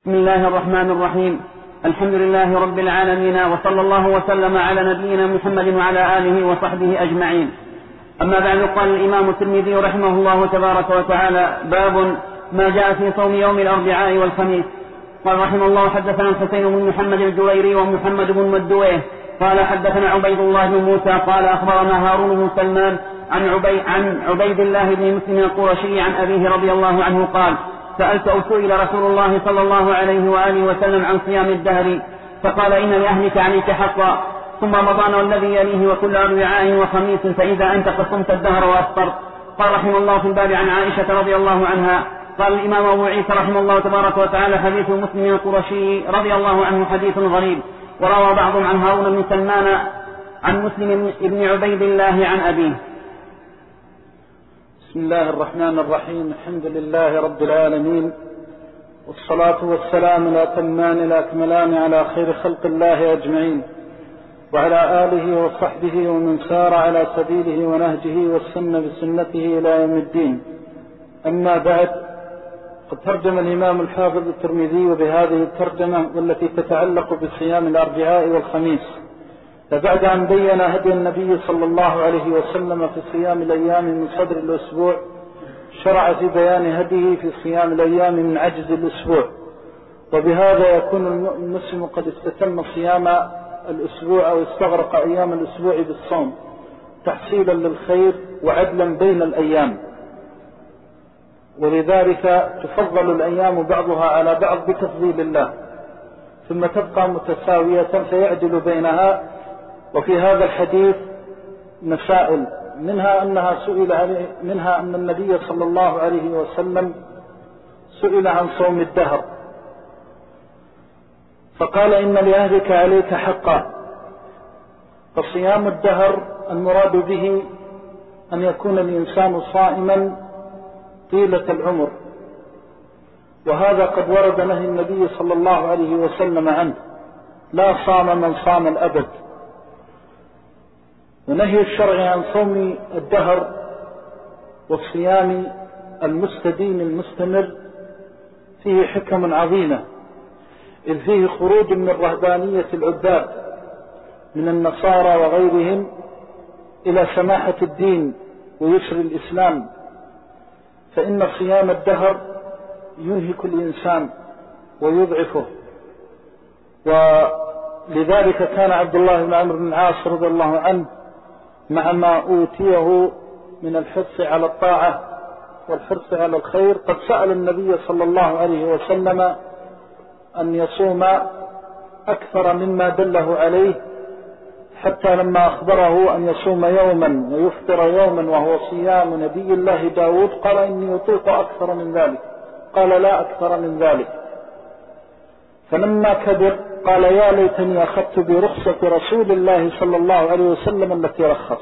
بسم الله الرحمن الرحيم. الحمد لله رب العالمين، وصلى الله وسلم على نبينا محمد وعلى آله وصحبه أجمعين. أما بعد، قال الإمام الترمذي رحمه الله تبارك وتعالى: باب ما جاء في صوم يوم الأربعاء والخميس. قال رحمه الله: حدثنا الحسين بن محمد الجويري ومحمد بن مدويه قال حدثنا عبيد الله بن موسى قال أخبرنا هارون بن سلمان عن عبيد الله بن مسلم القرشي عن أبيه رضي الله عنه قال: سألت أو سئل رسول الله صلى الله عليه وآله وسلم عن صيام الدهر فقال: إن لأهلك عليك حقا، ثم رمضان والذي يليه وكل أربعاء وخميس، فإذا أنت قد صمت الدهر وأفطرت. قال رحمه الله في الباب عن عائشة رضي الله عنها. قال الإمام أبو عيسى رحمه الله تبارك وتعالى: حديث مسلم القرشي رضي الله عنه حديث غريب. وروى بعضهم عن هارون بن سلمان عن مسلم بن عبيد الله عن أبيه. بسم الله الرحمن الرحيم. الحمد لله رب العالمين، والصلاة والسلام الأتمان الأكملان على خير خلق الله أجمعين، وعلى آله وصحبه ومن سار على سبيله ونهجه والسن بسنته إلى يوم الدين. أما بعد، قد ترجم الإمام الحافظ الترمذي بهذه الترجمة والتي تتعلق بصيام الأربعاء والخميس، فبعد أن بين هدي النبي صلى الله عليه وسلم في صيام الأيام من صدر الأسبوع، شرع في بيان هديه في صيام الأيام من عجز الأسبوع، وبهذا يكون المسلم قد استتم صيام الأسبوع أو استغرق أيام الأسبوع بالصوم تحصيلا للخير وعدلا بين الأيام. ولذلك تفضل الأيام بعضها على بعض بتفضيل الله، ثم تبقى متساوية فيعدل بينها. وفي هذا الحديث مسائل، منها أن النبي صلى الله عليه وسلم سئل عن صوم الدهر فقال: إن لأهلك عليك حقا. فصيام الدهر المراد به أن يكون الإنسان صائما طيلة العمر، وهذا قد ورد نهي النبي صلى الله عليه وسلم عنه: لا صام من صام الأبد. ونهي الشرع عن صوم الدهر والصيام المستديم المستمر فيه حكم عظيمة، إذ فيه خروج من رهبانية العباد من النصارى وغيرهم إلى سماحة الدين ويسر الإسلام، فإن صيام الدهر ينهك الإنسان ويضعفه. ولذلك كان عبد الله بن عمرو بن العاص رضي الله عنه مع ما أوتيه من الحرص على الطاعة والحرص على الخير قد سأل النبي صلى الله عليه وسلم أن يصوم أكثر مما دله عليه، حتى لما أخبره أن يصوم يوما ويفطر يوما وهو صيام نبي الله داود قال: إني أطيق أكثر من ذلك. قال: لا أكثر من ذلك. فلما كبر قال: يا ليتني أخذت برخصة رسول الله صلى الله عليه وسلم التي رخص.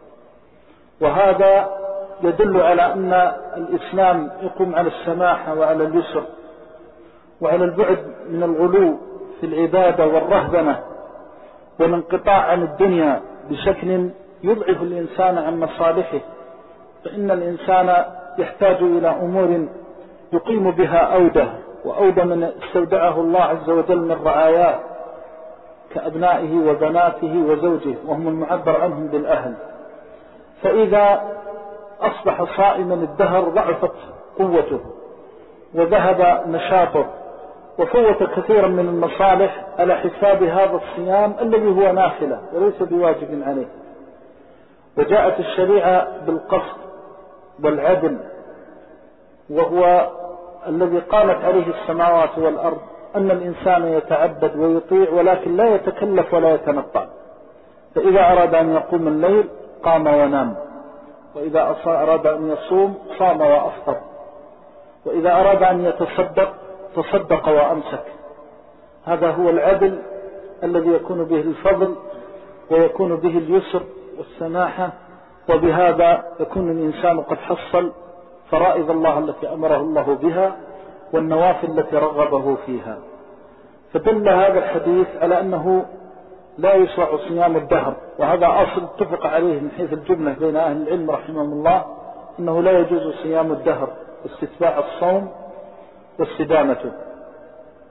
وهذا يدل على أن الإسلام يقوم على السماحة وعلى اليسر وعلى البعد من الغلو في العبادة والرهبنة والانقطاع عن الدنيا بشكل يضعف الإنسان عن مصالحه. فإن الإنسان يحتاج إلى أمور يقيم بها أودة من استودعه الله عز وجل من رعاياه كأبنائه وبناته وزوجه، وهم المعبر عنهم بالأهل. فإذا أصبح صائما الدهر ضعفت قوته وذهب نشاطه وفوت كثيرا من المصالح على حساب هذا الصيام الذي هو نافلة وليس بواجب عليه. وجاءت الشريعة بالقصد والعدل، وهو الذي قامت عليه السماوات والأرض، أن الإنسان يتعبد ويطيع ولكن لا يتكلف ولا يتنطع. فإذا أراد أن يقوم الليل قام ونام، وإذا أراد أن يصوم صام وأفطر، وإذا أراد أن يتصدق تصدق وأمسك. هذا هو العدل الذي يكون به الفضل ويكون به اليسر والسماحة، وبهذا يكون الإنسان قد حصل فرائض الله التي أمره الله بها والنوافل التي رغبه فيها. فدل هذا الحديث على أنه لا يشرع صيام الدهر، وهذا أصل اتفق عليه من حيث الجملة بين أهل العلم رحمهم الله، أنه لا يجوز صيام الدهر، استتباع الصوم واستدامته.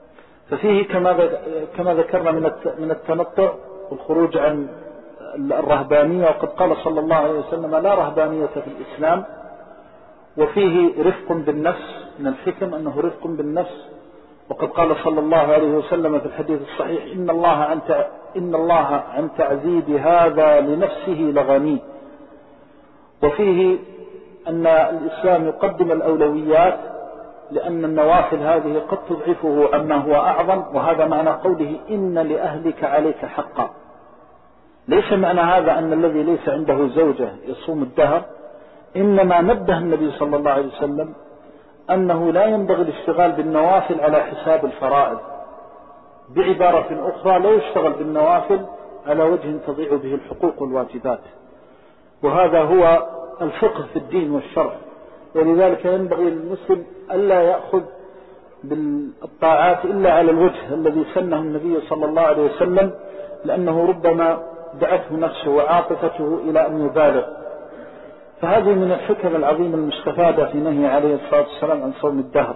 ففيه كما ذكرنا من التنطع والخروج عن الرهبانية، وقد قال صلى الله عليه وسلم لا رهبانية في الإسلام. وفيه رفق بالنفس، من الحكم أنه رفق بالنفس، وقد قال صلى الله عليه وسلم في الحديث الصحيح إن الله عن تعذيب هذا لنفسه لغني. وفيه أن الإسلام يقدم الأولويات، لأن النوافل هذه قد تضعفه عما هو أعظم، وهذا معنى قوله إن لأهلك عليك حقا. ليس معنى هذا أن الذي ليس عنده زوجة يصوم الدهر، إنما نبه النبي صلى الله عليه وسلم أنه لا ينبغي الاشتغال بالنوافل على حساب الفرائض. بعبارة أخرى، لا يشتغل بالنوافل على وجه تضيع به الحقوق والواجبات، وهذا هو الفقه في الدين والشرع. ولذلك ينبغي للمسلم ألا يأخذ بالطاعات إلا على الوجه الذي سنه النبي صلى الله عليه وسلم، لأنه ربما دعته نفسه وعاطفته إلى أن يبالغ. فهذه من الحكم العظيمة المستفادة في نهي عليه الصلاة والسلام عن صوم الدهر.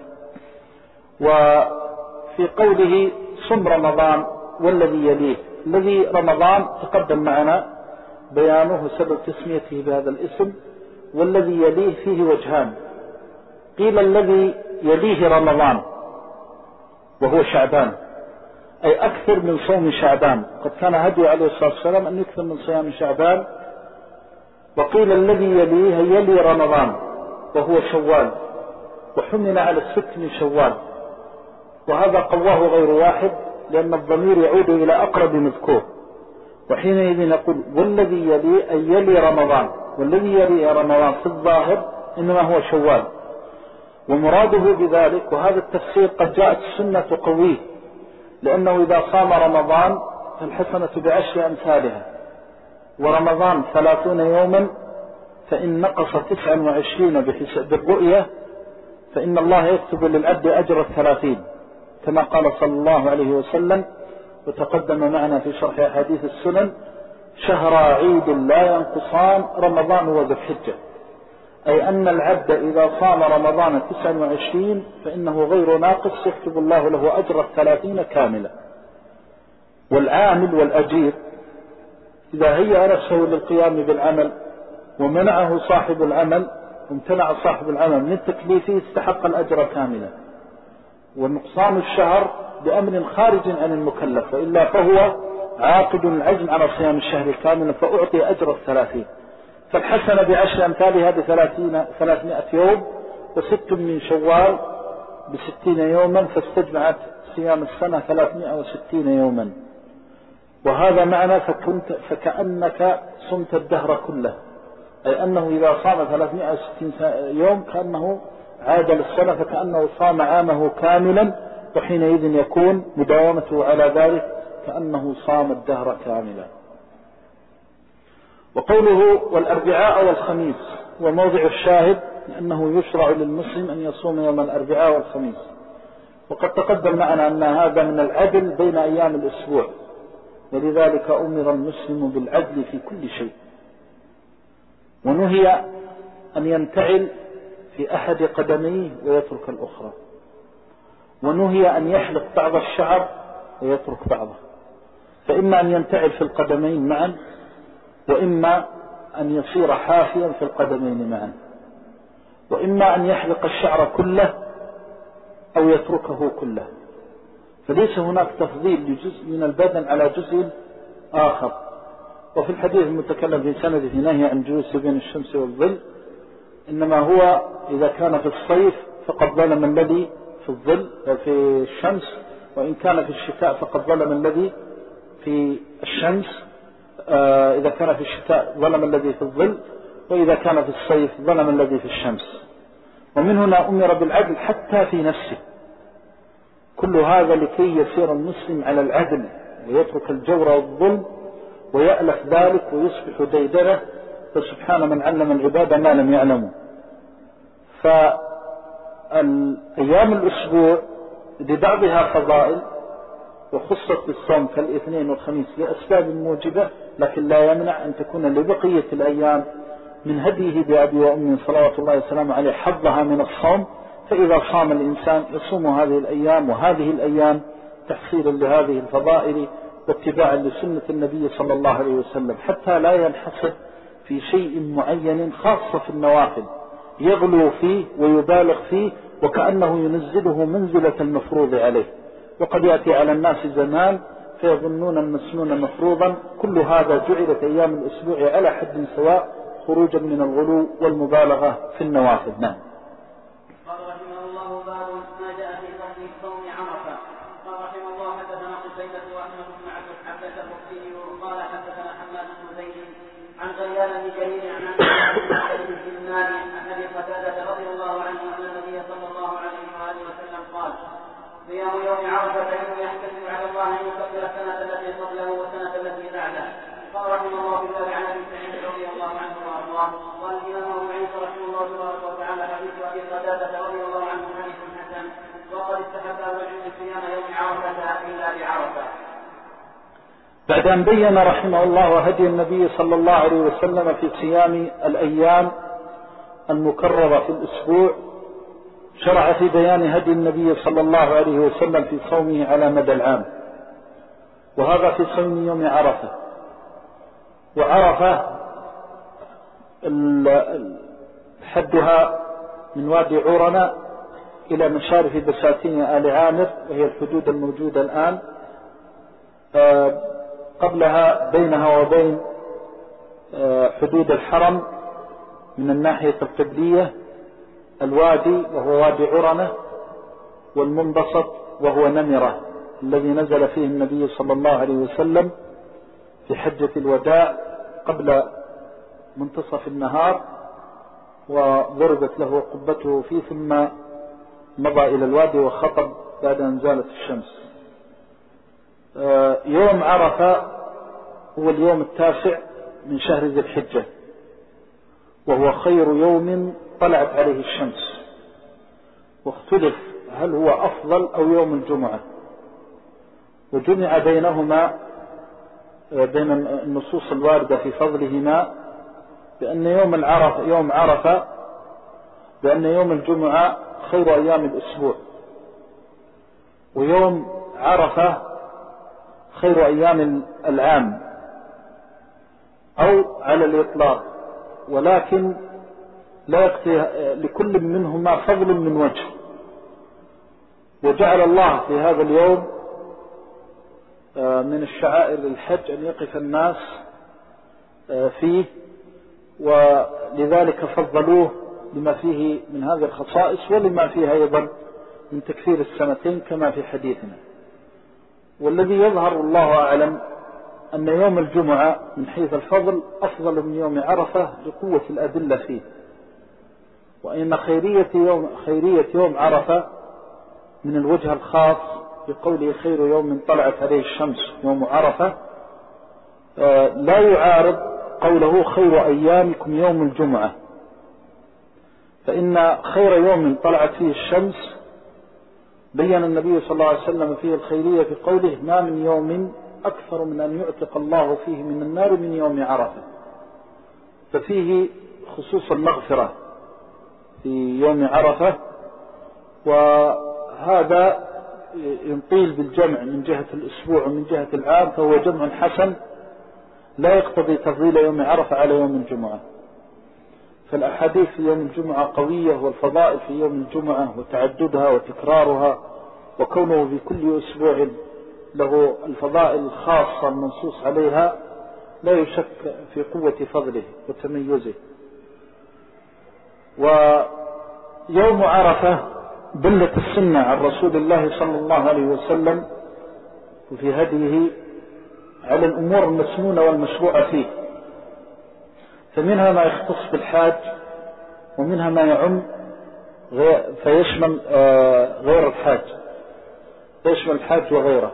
وفي قوله صم رمضان والذي يليه، الذي رمضان تقدم معنا بيانه سبب تسميته بهذا الاسم، والذي يليه فيه وجهان. قيل الذي يليه رمضان وهو شعبان، أي أكثر من صوم شعبان، قد كان هدي عليه الصلاة والسلام أن يكثر من صيام شعبان. وقيل الذي يليه يلي رمضان وهو شوال، وحمل على الست من شوال، وهذا قواه غير واحد، لأن الضمير يعود إلى أقرب مذكور. وحينئذ نقول والذي يلي أي يلي رمضان، والذي يلي رمضان في الظاهر إنما هو شوال. ومراده بذلك، وهذا التفسير قد جاءت السنة تقويه، لأنه إذا صام رمضان فالحسنة بعشر أمثالها، ورمضان 30 يوما، فإن نقص 29 بالرؤية فإن الله يكتب للعبد أجر 30، كما قال صلى الله عليه وسلم. وتقدم معنا في شرح أحاديث السنن شهر عيد لا ينقصان رمضان وذو الحجة، أي أن العبد إذا صام رمضان 29 فإنه غير ناقص، يكتب الله له أجر 30 كاملة. والعامل والأجير إذا هيأ نفسه للقيام بالعمل ومنعه صاحب العمل، وامتنع صاحب العمل من تكليفه، استحق الأجر كاملا. ونقصان الشهر بأمر خارج عن المكلف، وإلا فهو عاقد العزم على صيام الشهر الكامل، فأعطي أجر 30. فالحسنة بعشر أمثالها ب300 يوم، و6 من شوال ب60 يوما، فاستجمعت صيام السنة 360 يوما. وهذا معنى فكأنك صمت الدهر كله، أي أنه إذا صام 360 يوم كأنه عاد للسنة، فكأنه صام عامه كاملا، وحينئذ يكون مداومته على ذلك كأنه صام الدهر كاملا. وقوله والأربعاء والخميس وموضع الشاهد، لأنه يشرع للمسلم أن يصوم يوم الأربعاء والخميس. وقد تقدم معنا أن هذا من العدل بين أيام الأسبوع، ولذلك أمر المسلم بالعدل في كل شيء. ونهي أن ينتعل في أحد قدميه ويترك الأخرى، ونهي أن يحلق بعض الشعر ويترك بعضه، فإما أن ينتعل في القدمين معا، وإما أن يصير حافيا في القدمين معا، وإما أن يحلق الشعر كله أو يتركه كله. فليس هناك تفضيل لجزء من البدن على جزء آخر. وفي الحديث المتكلم في سند في نهي عن جلوس بين الشمس والظل، إنما هو إذا كان في الصيف فقد ظلم الذي في الظل في الشمس، وإن كان في الشتاء فقد ظلم الذي في الشمس. إذا كان في الشتاء ظلم الذي في الظل، وإذا كان في الصيف ظلم الذي في الشمس. ومن هنا أمر بالعدل حتى في نفسه. كل هذا لكي يسير المسلم على العدل ويترك الجور والظلم ويألف ذلك ويصبح ديدنه. فسبحان من علم العباد ما لم يعلموا. فالأيام الأسبوع لبعضها فضائل وخصت بالصوم كالاثنين والخميس لأسباب موجبة، لكن لا يمنع أن تكون لبقية الأيام من هديه بأبي وأمي صلوات الله وسلامه عليه حظها من الصوم. فإذا صام الإنسان يصوم هذه الأيام وهذه الأيام تحصيلا لهذه الفضائل واتباعا لسنة النبي صلى الله عليه وسلم، حتى لا ينحصر في شيء معين خاصة في النوافل يغلو فيه ويبالغ فيه وكأنه ينزله منزلة المفروض عليه. وقد يأتي على الناس زمان فيظنون المسنون مفروضا. كل هذا جعلت أيام الأسبوع على حد سواء خروجا من الغلو والمبالغة في النوافل. نعم. قال رحمه الله باب ما جاء في فضل صوم عرفة. قال رحمه الله حدثنا قتيبة وأحمد بن عبد الرقي قال حدثنا حماد بن زيد عن غيان بن جرير عن عبد بن النار عن أبي قتادة رضي الله عنه أن النبي صلى الله عليه وآله وسلم قال صيام يوم عرفة فإنه يحتسب على الله أن يكفر السنة التي قبله والسنة التي بعده. قال رحمه الله في الباب عن ابي سعيد رضي الله عنه وارضاه. قال الامام ابو عيسى رحمه الله تبارك وتعالى حديث ابي قتاده رضي الله عنه حديث حسن وقد استحب الرجل صيام يوم عرفه الا بعرفه. بعد أن بين رحمه الله هدي النبي صلى الله عليه وسلم في صيام الأيام المكررة في الأسبوع، شرع في بيان هدي النبي صلى الله عليه وسلم في صومه على مدى العام، وهذا في صوم يوم عرفة. وعرفة حدها من وادي عورنا إلى مشارف بساتين آل عامر، وهي الحدود الموجودة الآن. قبلها بينها وبين حدود الحرم من الناحية القبلية الوادي وهو وادي عرنة، والمنبسط وهو نمرة الذي نزل فيه النبي صلى الله عليه وسلم في حجة الوداع قبل منتصف النهار، وضربت له قبته فيه ثم مضى إلى الوادي وخطب بعد أن زالت الشمس. يوم عرفة هو اليوم 9 من شهر ذي الحجة، وهو خير يوم طلعت عليه الشمس، واختلف هل هو أفضل أو يوم الجمعة، وجمع بينهما بين النصوص الواردة في فضلهما بأن يوم عرفة بأن يوم الجمعة خير أيام الأسبوع، ويوم عرفة خير أيام العام أو على الإطلاق، ولكن لا يكفي لكل منهما فضل من وجه. وجعل الله في هذا اليوم من الشعائر للحج أن يقف الناس فيه، ولذلك فضلوه لما فيه من هذه الخصائص ولما فيه أيضا من تكفير السنتين كما في حديثنا. والذي يظهر الله أعلم أن يوم الجمعة من حيث الفضل أفضل من يوم عرفة لقوة الأدلة فيه، وإن خيرية يوم عرفة من الوجه الخاص بقوله خير يوم طلعت عليه الشمس يوم عرفة لا يعارض قوله خير أيامكم يوم الجمعة، فإن خير يوم طلعت فيه الشمس بيّن النبي صلى الله عليه وسلم فيه الخيرية في قوله ما من يوم أكثر من أن يعتق الله فيه من النار من يوم عرفة، ففيه خصوص المغفرة في يوم عرفة. وهذا ينطيل بالجمع من جهة الأسبوع ومن جهة العام، فهو جمع حسن لا يقتضي تفضيل يوم عرفة على يوم الجمعة. فالأحاديث في يوم الجمعة قوية، والفضائل في يوم الجمعة وتعددها وتكرارها وكونه في كل أسبوع له الفضائل الخاصة المنصوص عليها لا يشك في قوة فضله وتميزه. ويوم عرفة دلت السنة عن رسول الله صلى الله عليه وسلم وفي هديه على الأمور المسنونة والمشروعة فيه، فمنها ما يختص بالحاج، ومنها ما يعم فيشمل غير الحاج، فيشمل الحاج وغيره.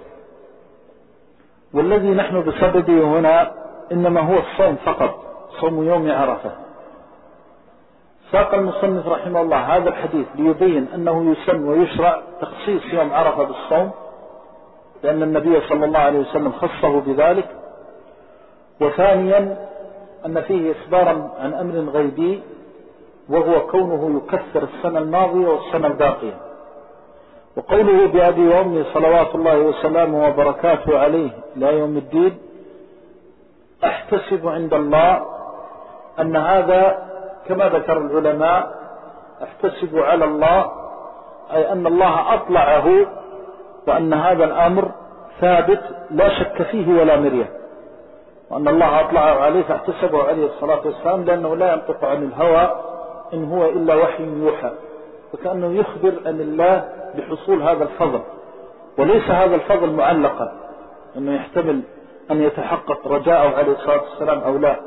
والذي نحن بصدده هنا إنما هو الصوم فقط، صوم يوم عرفة. ساق المصنف رحمه الله هذا الحديث ليبين أنه يسن ويشرع تخصيص يوم عرفة بالصوم، لأن النبي صلى الله عليه وسلم خصه بذلك. وثانيا أن فيه إخبارا عن أمر غيبي، وهو كونه يكثر السنة الماضية والسنة الباقية، وقوله بأبي وأمي صلوات الله وسلامه وبركاته عليه إلى يوم الدين، أحتسب عند الله أن هذا كما ذكر العلماء، أحتسب على الله أي أن الله أطلعه وأن هذا الأمر ثابت لا شك فيه ولا مرية، وأن الله أطلعه عليه فاحتسبه عليه الصلاة والسلام، لأنه لا ينطق عن الهوى إن هو إلا وحي يوحى، وكأنه يخبر عن الله بحصول هذا الفضل، وليس هذا الفضل معلقا أنه يحتمل أن يتحقق رجاءه عليه الصلاة والسلام أو لا.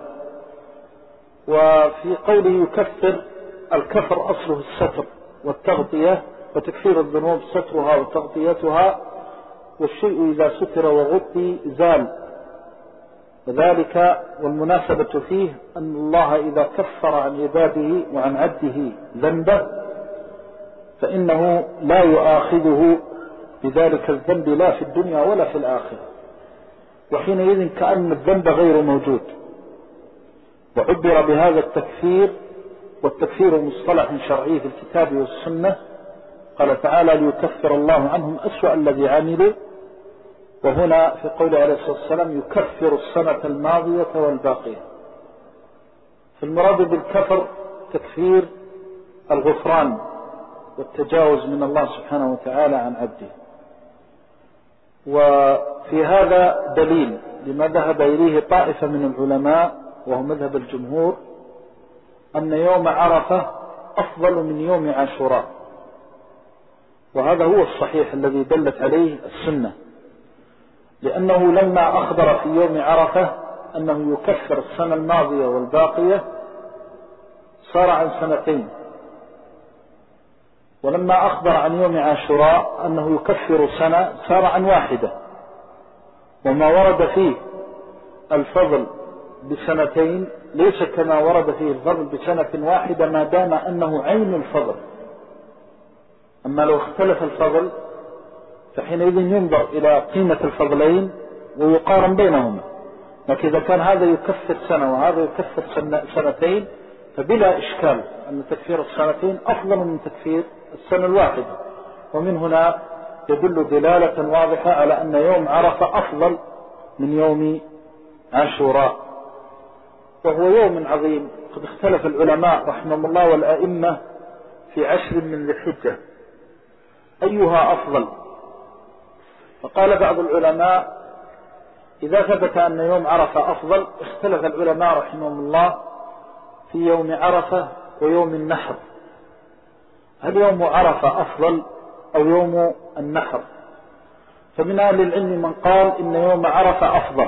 وفي قوله يكفر، الكفر أصله الستر والتغطية، وتكفير الذنوب سترها وتغطيتها، والشيء إذا ستر وغطي زال، وذلك والمناسبة فيه أن الله إذا كفر عن عباده وعن عبده ذنبه فإنه لا يؤاخذه بذلك الذنب لا في الدنيا ولا في الآخرة، وحينئذ كأن الذنب غير موجود. وعبر بهذا التكفير، والتكفير مصطلح شرعي في الكتاب والسنة، قال تعالى ليكفر الله عنهم أسوأ الذي عملوا، وهنا في قول عليه الصلاة والسلام يكفر السنة الماضية والباقية. فالمراد بالكفر تكفير الغفران والتجاوز من الله سبحانه وتعالى عن عبده. وفي هذا دليل لما ذهب إليه طائفة من العلماء وهو مذهب الجمهور، أن يوم عرفة أفضل من يوم عاشوراء، وهذا هو الصحيح الذي دلت عليه السنة، لأنه لما أخبر في يوم عرفة أنه يكفر السنة الماضية والباقية صار عن سنتين، ولما أخبر عن يوم عاشوراء أنه يكفر سنة صار عن واحدة، وما ورد فيه الفضل بسنتين ليس كما ورد فيه الفضل بسنة واحدة ما دام أنه عين الفضل. أما لو اختلف الفضل فحينئذ ينظر إلى قيمة الفضلين ويقارن بينهما، لكن إذا كان هذا يكفر سنة وهذا يكفر سنتين فبلا إشكال أن تكفير السنتين أفضل من تكفير السنة الواحدة. ومن هنا يدل دلالة واضحة على أن يوم عرفة أفضل من يوم عاشوراء، وهو يوم عظيم. قد اختلف العلماء رحمهم الله والأئمة في 10 من ذي الحجة أيها أفضل، فقال بعض العلماء إذا ثبت أن يوم عرفة أفضل اختلف العلماء رحمهم الله في يوم عرفة ويوم النحر، هل يوم عرفة أفضل أو يوم النحر؟ فمن أهل العلم من قال إن يوم عرفة أفضل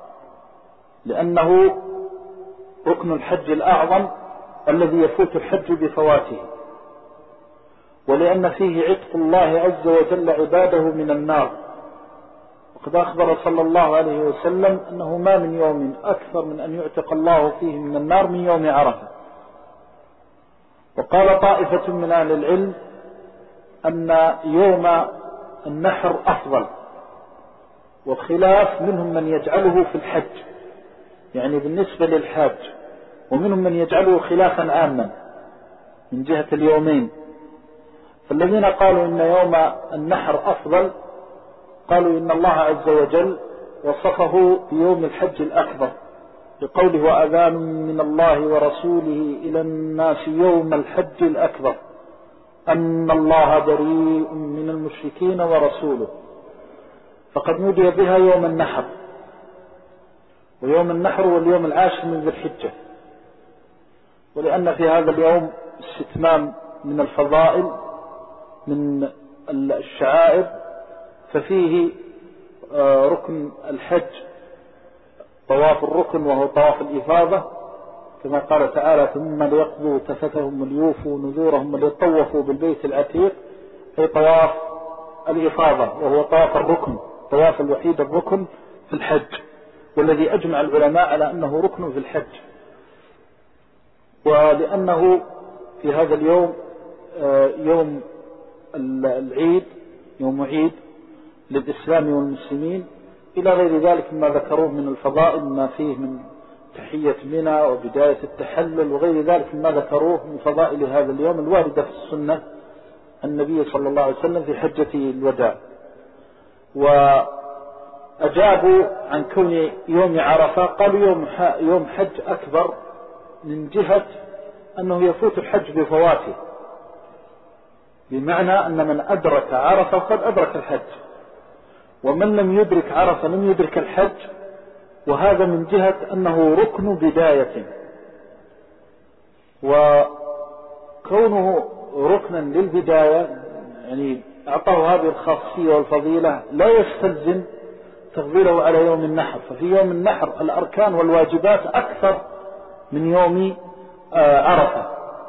لأنه ركن الحج الأعظم الذي يفوت الحج بفواته، ولأن فيه عتق الله عز وجل عباده من النار، وقد أخبر صلى الله عليه وسلم أنه ما من يوم أكثر من أن يعتق الله فيه من النار من يوم عرفة. وقال طائفة من أهل العلم أن يوم النحر أفضل، والخلاف منهم من يجعله في الحج يعني بالنسبة للحاج، ومنهم من يجعله خلافا عاما من جهة اليومين. فالذين قالوا إن يوم النحر أفضل قالوا إن الله عز وجل وصفه بيوم الحج الأكبر بقوله وأذان من الله ورسوله إلى الناس يوم الحج الأكبر أن الله بريء من المشركين ورسوله، فقد نودي بها يوم النحر، ويوم النحر واليوم العاشر من ذي الحجة، ولأن في هذا اليوم استتمام من الفضائل من الشعائر، ففيه ركن الحج طواف الركن وهو طواف الإفاضة، كما قال تعالى ثم ليقضوا تفتهم وليوفوا نذورهم وليطوفوا بالبيت العتيق، أي طواف الإفاضة وهو طواف الركن، طواف الوحيد الركن في الحج، والذي أجمع العلماء على أنه ركن في الحج. ولأنه في هذا اليوم يوم العيد، يوم عيد للإسلام والمسلمين، إلى غير ذلك مما ذكروه من الفضائل ما فيه من تحية منى وبداية التحلل وغير ذلك مما ذكروه من فضائل هذا اليوم الواردة في السنة النبي صلى الله عليه وسلم في حجة الوداع، وأجابوا عن كون يوم عرفة قالوا يوم حج أكبر من جهة أنه يفوت الحج بفواته، بمعنى أن من أدرك عرفة قد أدرك الحج، ومن لم يدرك عرفة لم يدرك الحج، وهذا من جهة أنه ركن بداية، وكونه ركنا للبداية يعني أعطاه هذه الخاصية والفضيلة لا يستلزم تفضيله على يوم النحر، ففي يوم النحر الأركان والواجبات أكثر من يوم عرفة.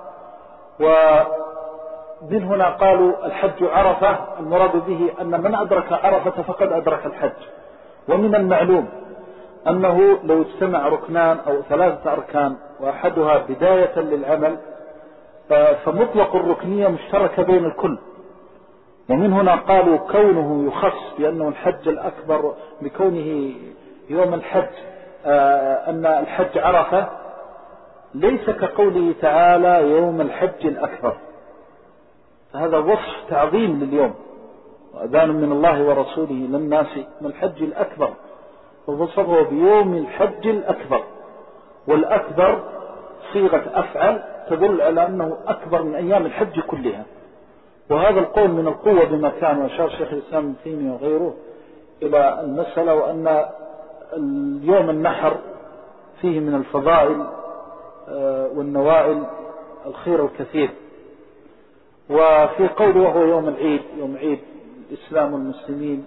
ومن هنا قالوا الحج عرفة، المراد به أن من أدرك عرفة فقد أدرك الحج. ومن المعلوم أنه لو اجتمع ركنان أو 3 أركان وأحدها بداية للعمل فمطلق الركنية مشتركة بين الكل. ومن هنا قالوا كونه يخص بأنه الحج الأكبر بكونه يوم الحج أن الحج عرفة ليس كقوله تعالى يوم الحج الأكبر، فهذا وصف تعظيم لليوم، وأذان من الله ورسوله للناس من الحج الأكبر، ووصفه بيوم الحج الأكبر، والأكبر صيغة أفعل تدل على أنه أكبر من أيام الحج كلها. وهذا القول من القوة بما كان، وأشار شيخ الإسلام ابن تيمية وغيره إلى المسألة، وأن اليوم النحر فيه من الفضائل والنوائل الخير الكثير. وفي قوله وهو يوم العيد، يوم عيد الإسلام والمسلمين،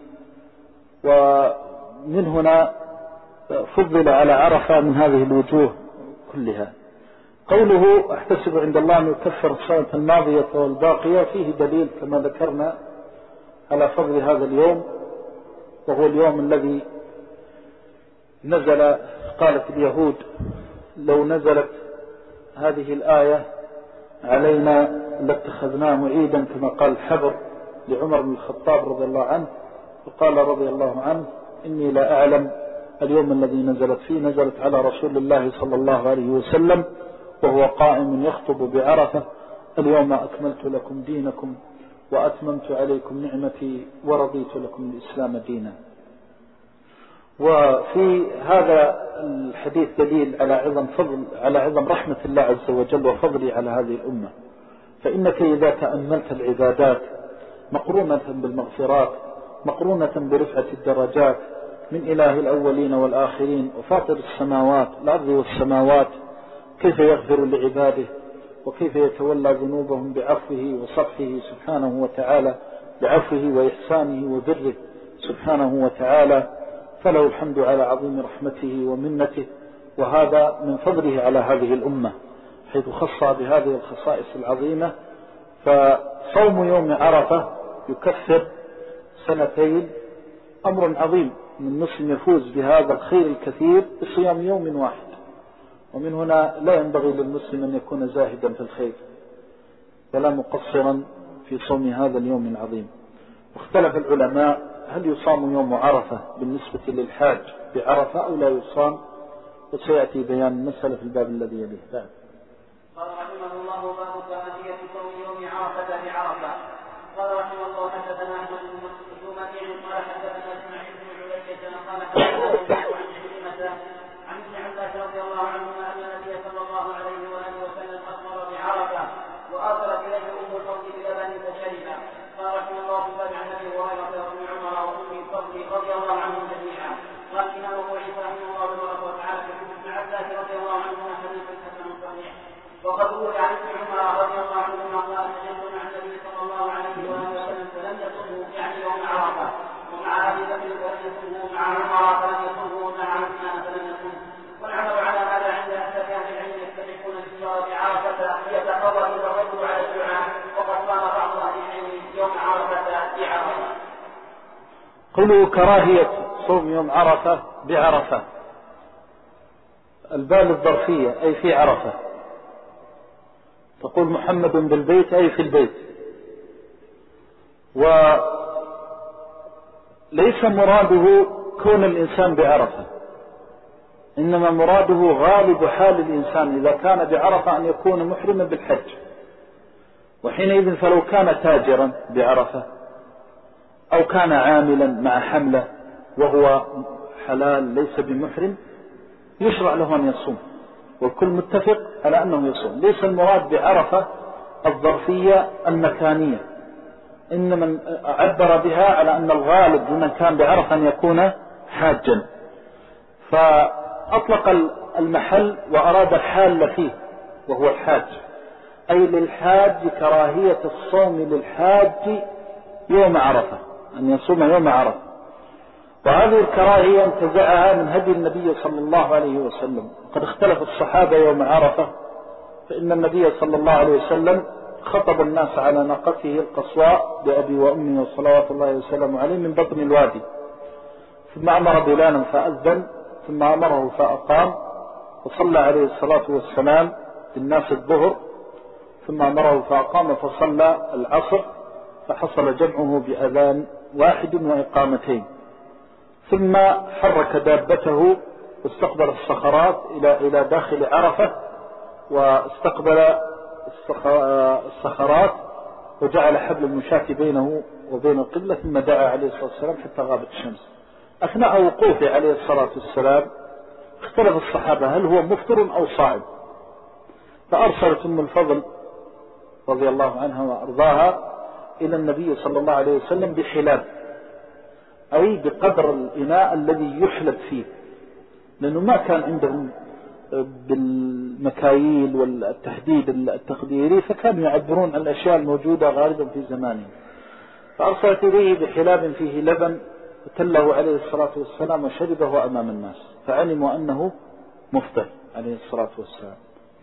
ومن هنا فضل على عرفة من هذه الوجوه كلها. قوله احتسب عند الله أن يكفر السنة الماضية والباقية فيه دليل كما ذكرنا على فضل هذا اليوم، وهو اليوم الذي نزل، قالت اليهود لو نزلت هذه الآية علينا لاتخذناه عيدا، كما قال الحبر لعمر بن الخطاب رضي الله عنه، وقال رضي الله عنه إني لا أعلم اليوم الذي نزلت فيه نزلت على رسول الله صلى الله عليه وسلم وهو قائم يخطب بعرفة اليوم أكملت لكم دينكم وأتممت عليكم نعمتي ورضيت لكم الإسلام دينا. وفي هذا الحديث دليل على عظم رحمة الله عز وجل وفضله على هذه الأمة. فإنك إذا تأملت العبادات مقرونة بالمغفرات، مقرونة برفعة الدرجات من إله الأولين والآخرين وفاطر السماوات الأرض والسماوات، كيف يغفر لعباده وكيف يتولى ذنوبهم بعفوه وصفحه سبحانه وتعالى، بعفوه وإحسانه وبره سبحانه وتعالى، فله الحمد على عظيم رحمته ومنته. وهذا من فضله على هذه الأمة حيث خص بهذه الخصائص العظيمة. فصوم يوم عرفة يكفر سنتين، أمر عظيم من المسلم يفوز بهذا الخير الكثير بصيام يوم واحد. ومن هنا لا ينبغي للمسلم أن يكون زاهدا في الخير ولا مقصرا في صوم هذا اليوم العظيم. واختلف العلماء هل يصام يوم عرفة بالنسبة للحاج بعرفة أو لا يصام، وسيأتي بيان المسألة في الباب الذي يليه. قال رحمه الله باب كراهية صوم يوم عرفة بعرفة. قال رحمه الله حدثنا أحمد بن منيع قال حدثنا إسماعيل بن علية قال حدثنا عن كلمة عن ابن عباس رضي الله عنهما أن النبي صلى الله عليه وآله وسلم أفطر بعرفة وآثرت إليه أم الفضل بلبن فشرب. قال رحمه الله في الباب عن أبي هريرة وابن عمر وأم الفضل رضي الله عنهم جميعا. قال الإمام أبو عيسى رحمه الله تبارك وتعالى في ابن عباس رضي الله عنهما حديث حسن صحيح. وقد روي عن ابن عمر رضي الله عنهما قال سجدت مع النبي صلى الله عليه وآله وسلم فلم يصمه يعني يوم عرفة، ومع أبي بكر فلم يصمه، مع عمر فلم يصمه، ومع عثمان فلم يصمه. والعمل على هذا عند أهل أهل العلم يستحقون الإفطار بعرفة ليتقرب الرجل على الدعاء، وقد صام بعض أهل العلم يوم عرفة بعرفة. قلوا كراهية صوم يوم عرفة بعرفة، البال الظرفية أي في عرفة، تقول محمد بالبيت أي في البيت. وليس مراده كون الإنسان بعرفة، إنما مراده غالب حال الإنسان إذا كان بعرفة أن يكون محرما بالحج، وحينئذ فلو كان تاجرا بعرفة أو كان عاملا مع حملة وهو حلال ليس بمحرم يشرع له أن يصوم، والكل متفق على أنه يصوم. ليس المراد بعرفة الظرفية المكانية، إنما عبر بها على أن الغالب لمن كان بعرفة أن يكون حاجا، فأطلق المحل وأراد الحال فيه وهو الحاج، أي للحاج كراهية الصوم للحاج يوم عرفة، أن يصوم يوم عرفة. وهذه الكراهية انتزعها من هدي النبي صلى الله عليه وسلم. قد اختلف الصحابة يوم عرفة، فإن النبي صلى الله عليه وسلم خطب الناس على ناقته القصواء بأبي وأمي وصلوات الله وسلامه عليه من بطن الوادي، ثم أمر بلالا فأذن، ثم أمره فأقام، وصلى عليه الصلاة والسلام بالناس الظهر، ثم أمره فأقام فصلى العصر، فحصل جمعه بأذان واحد وإقامتين. ثم حرك دابته واستقبل الصخرات إلى داخل عرفة، واستقبل الصخرات وجعل حبل المشاة بينه وبين القبلة، ثم دعا عليه الصلاة والسلام حتى غابت الشمس. أثناء وقوفه عليه الصلاة والسلام اختلف الصحابة هل هو مفطر أو صائم، فأرسلت أم الفضل رضي الله عنها وأرضاها إلى النبي صلى الله عليه وسلم بحلاب، أي بقدر الإناء الذي يحلب فيه، لأنه ما كان عندهم بالمكاييل والتحديد التقديري، فكانوا يعبرون عن الأشياء الموجودة غالبا في زمانهم. فأرسلت إليه بحلاب فيه لبن وتله عليه الصلاة والسلام وشربه أمام الناس، فعلموا أنه مفطر عليه الصلاة والسلام.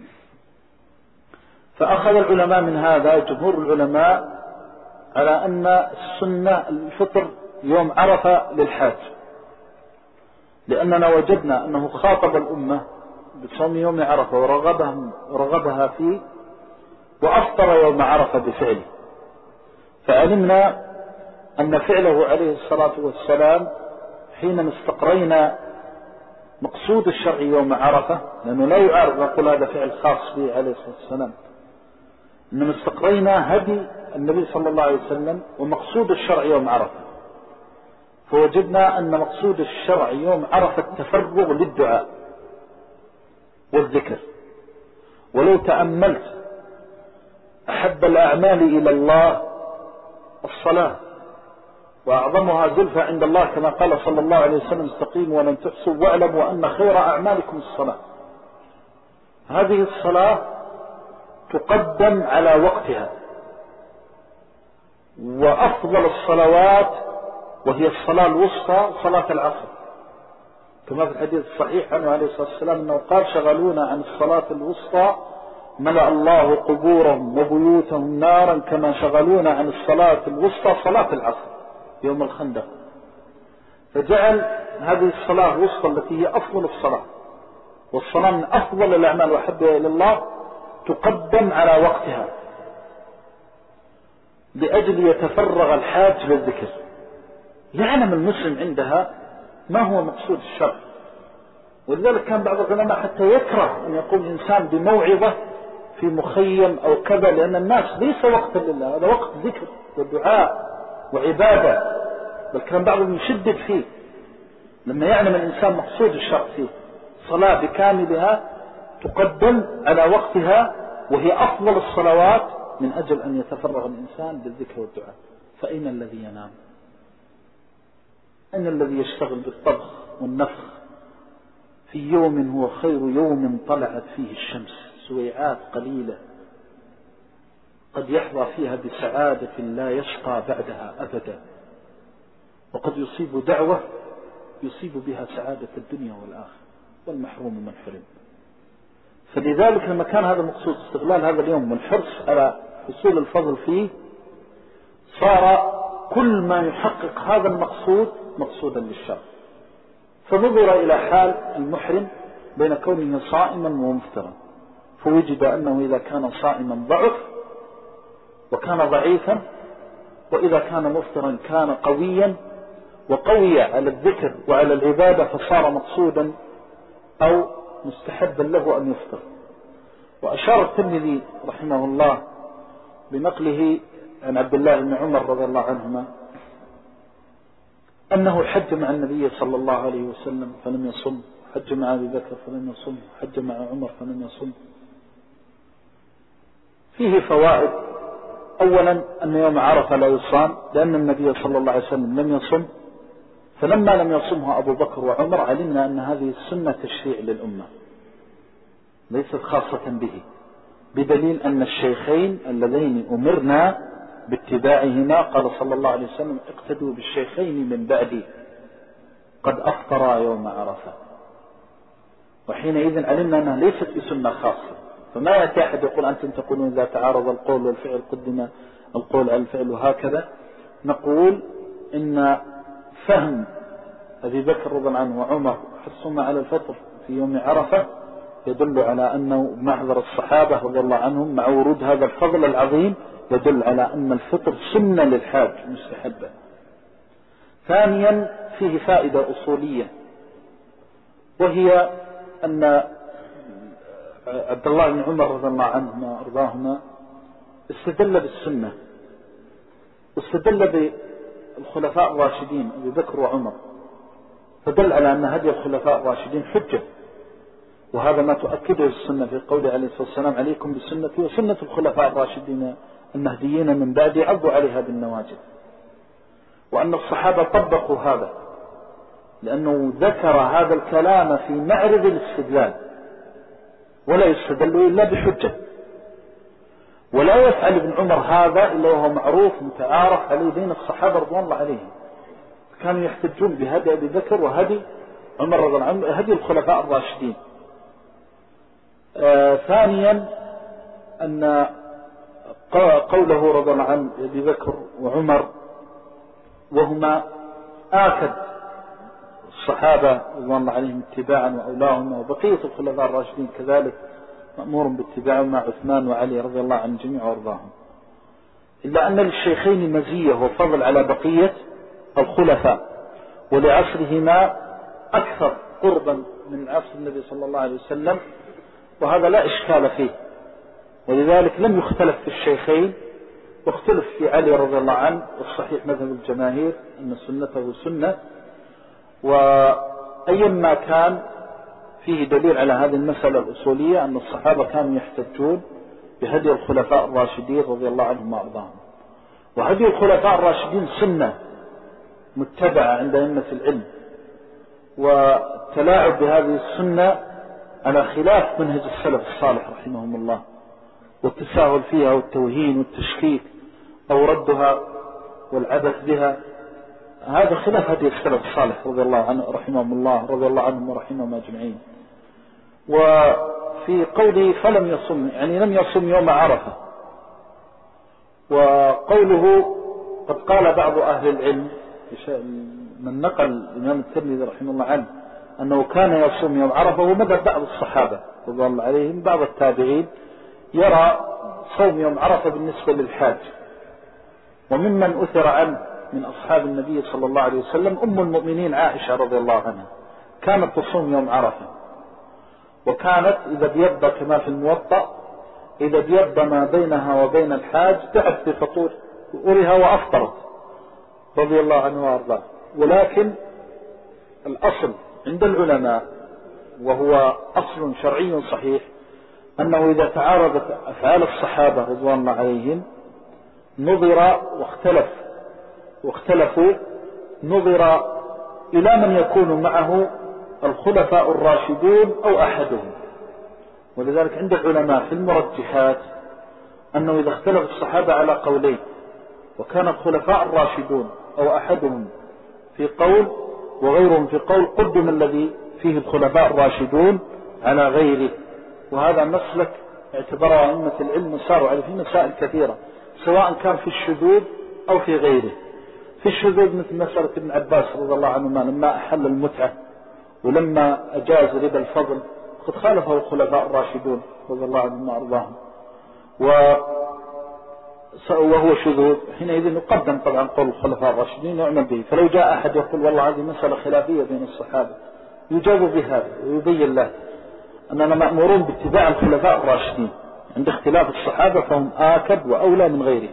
فأخذ العلماء من هذا، جمهور العلماء، على أن السنة الفطر يوم عرفة للحاج، لأننا وجدنا أنه خاطب الأمة بصوم يوم عرفة ورغبها فيه، وأفطر يوم عرفة بفعله، فعلمنا أن فعله عليه الصلاة والسلام حينما استقرينا مقصود الشرع يوم عرفة، لأنه لا يعارض نقول هذا فعل خاص به عليه الصلاة والسلام، إنما استقرينا هدي النبي صلى الله عليه وسلم ومقصود الشرع يوم عرفة، فوجدنا أن مقصود الشرع يوم عرفة التفرغ للدعاء والذكر. ولو تأملت أحب الأعمال إلى الله الصلاة، وأعظمها زلفى عند الله كما قال صلى الله عليه وسلم استقيموا ولن تحصوا واعلموا أن خير أعمالكم الصلاة. هذه الصلاة تقدم على وقتها، وأفضل الصلوات وهي الصلاة الوسطى صلاة العصر، كما في الحديث الصحيح عنه عليه الصلاة والسلام أنه قال شغلونا عن الصلاة الوسطى ملأ الله قبورهم وبيوتهم نارا كما شغلونا عن الصلاة الوسطى صلاة العصر يوم الخندق. فجعل هذه الصلاة الوسطى التي هي أفضل الصلاة، والصلاة من أفضل الأعمال وحبها إلى الله، تقدم على وقتها لأجل يتفرغ الحاج للذكر. يعلم المسلم عندها ما هو مقصود الشرع، ولذلك كان بعض العلماء حتى يكره أن يقوم الإنسان بموعظة في مخيم أو كذا، لأن الناس ليس وقتا لله، هذا وقت ذكر ودعاء وعبادة، بل كان بعضهم يشدد فيه لما يعلم الإنسان مقصود الشرع فيه. صلاة بكاملها تقدم على وقتها، وهي أفضل الصلوات من أجل أن يتفرغ الإنسان بالذكر والدعاء. فأين الذي ينام؟ أين الذي يشتغل بالطبخ والنفخ في يوم هو خير يوم طلعت فيه الشمس، سويعات قليلة قد يحظى فيها بسعادة لا يشقى بعدها أبدا، وقد يصيب دعوة يصيب بها سعادة الدنيا والآخرة، والمحروم من حرم. فلذلك لما كان هذا مقصود استغلال هذا اليوم والحرص على حصول الفضل فيه، صار كل ما يحقق هذا المقصود مقصودا للشرع. فنظر إلى حال المحرم بين كونه صائما ومفطرا، فوجد أنه إذا كان صائما ضعف وكان ضعيفا، وإذا كان مفطرا كان قويا وقوي على الذكر وعلى العبادة، فصار مقصودا أو مستحبا له أن يفطر. وأشار الترمذي رحمه الله بنقله عن عبد الله بن عمر رضي الله عنهما أنه حج مع النبي صلى الله عليه وسلم فلم يصم، حج مع أبي بكر فلم يصم، حج مع عمر فلم يصم. فيه فوائد. أولا أن يوم عرفة لا يصام لأن النبي صلى الله عليه وسلم لم يصم، فلما لم يصمه أبو بكر وعمر علمنا أن هذه السنة تشريع للأمة ليست خاصة به، بدليل أن الشيخين اللذين أمرنا باتباعهما قال صلى الله عليه وسلم اقتدوا بالشيخين من بعدي قد أفطرا يوم عرفة، وحينئذ علمنا أنها ليست بسنة خاصة. فما يأتي أحد يقول أنتم تقولون إذا تعارض القول والفعل قدم القول على الفعل وهكذا. نقول إن فهم أبي بكر رضي الله عنه وعمر حثهما على الفطر في يوم عرفة يدل على أنه محضر الصحابة رضي الله عنهم مع ورود هذا الفضل العظيم يدل على أن الفطر سنة للحاج مستحبة. ثانيا فيه فائدة أصولية، وهي أن عبد الله بن عمر رضي الله عنهما وأرضاهما استدل بالسنة واستدل بالخلفاء الراشدين أبي بكر وعمر، فدل على أن هدي الخلفاء الراشدين حجة، وهذا ما تؤكده السنة في قوله عليه الصلاة والسلام عليكم بسنتي وسنة الخلفاء الراشدين المهديين من بعدي عضوا عليها بالنواجذ. وأن الصحابة طبقوا هذا لأنه ذكر هذا الكلام في معرض الاستدلال، ولا يستدل إلا بحجة. ولا يفعل ابن عمر هذا إلا وهو معروف متعارف عليه بين الصحابة رضوان الله عليهم، كانوا يحتجون بهدي أبي بكر وهدي عمر رضي الله عنه هدي الخلفاء الراشدين. ثانيا أن قوله رضي الله عنه أبي بكر وعمر وهما آكد الصحابة رضوان الله عليهم اتباعا وأولاهم، وبقية الخلفاء الراشدين كذلك مأمور باتباعهم مع عثمان وعلي رضي الله عن الجميع وارضاهم، إلا أن للشيخين مزية وفضل على بقية الخلفاء، ولعصرهما أكثر قربا من عصر النبي صلى الله عليه وسلم، وهذا لا إشكال فيه. ولذلك لم يختلف في الشيخين، واختلف في علي رضي الله عنه، والصحيح مذهب الجماهير أن سنته سنة. وأيما كان فيه دليل على هذه المسألة الأصولية أن الصحابة كانوا يحتجون بهدي الخلفاء الراشدين رضي الله عنهم وأرضاهم، وهدي الخلفاء الراشدين سنة متبعة عند أئمة العلم، والتلاعب بهذه السنة على خلاف منهج السلف الصالح رحمهم الله، والتساهل فيها والتوهين والتشكيك أو ردها والعبث بها، هذا خلاف هدي السلف الصالح رضي الله عنه رحمهم الله رضي الله عنهم ورحمهم أجمعين. وفي قوله فلم يصم يعني لم يصم يوم عرفة، وقوله قد قال بعض أهل العلم من نقل الإمام الترمذي رحمه الله عنه أنه كان يصوم يوم عرفة، ومذهب بعض الصحابة رضي الله عليهم بعض التابعين يرى صوم يوم عرفة بالنسبة للحاج. وممن أثر عنه من أصحاب النبي صلى الله عليه وسلم أم المؤمنين عائشة رضي الله عنها كانت تصوم يوم عرفة، وكانت إذا بيبدأ كما في الموطأ إذا بيبدأ ما بينها وبين الحاج دعت بفطور أرها وأفطرت رضي الله عنه وأرضاه. ولكن الأصل عند العلماء وهو أصل شرعي صحيح أنه إذا تعارضت أفعال الصحابة رضوان الله عليهم نظر واختلفوا نظر إلى من يكون معه الخلفاء الراشدون أو أحدهم. ولذلك عند العلماء في المرجحات أنه إذا اختلف الصحابة على قولين وكان الخلفاء الراشدون أو أحدهم في قول وغيرهم في قول قدم الذي فيه الخلفاء الراشدون على غيره. وهذا مسلك اعتبره أئمة العلم وساروا عليه في مسائل كثيرة سواء كان في الشذوذ أو في غيره. في الشذوذ مثل مسألة ابن عباس رضي الله عنهما لما أحل المتعة ولما أجاز ربا الفضل قد خالفه الخلفاء الراشدون رضي الله عنهم وأرضاهم وهو شذوذ، حينئذ يقدم طبعا قول الخلفاء الراشدين ويعمل به. فلو جاء أحد يقول والله هذه مسألة خلافية بين الصحابة يجاب بهذا ويبين له أننا مأمورون باتباع الخلفاء الراشدين عند اختلاف الصحابة فهم آكد وأولى من غيرهم.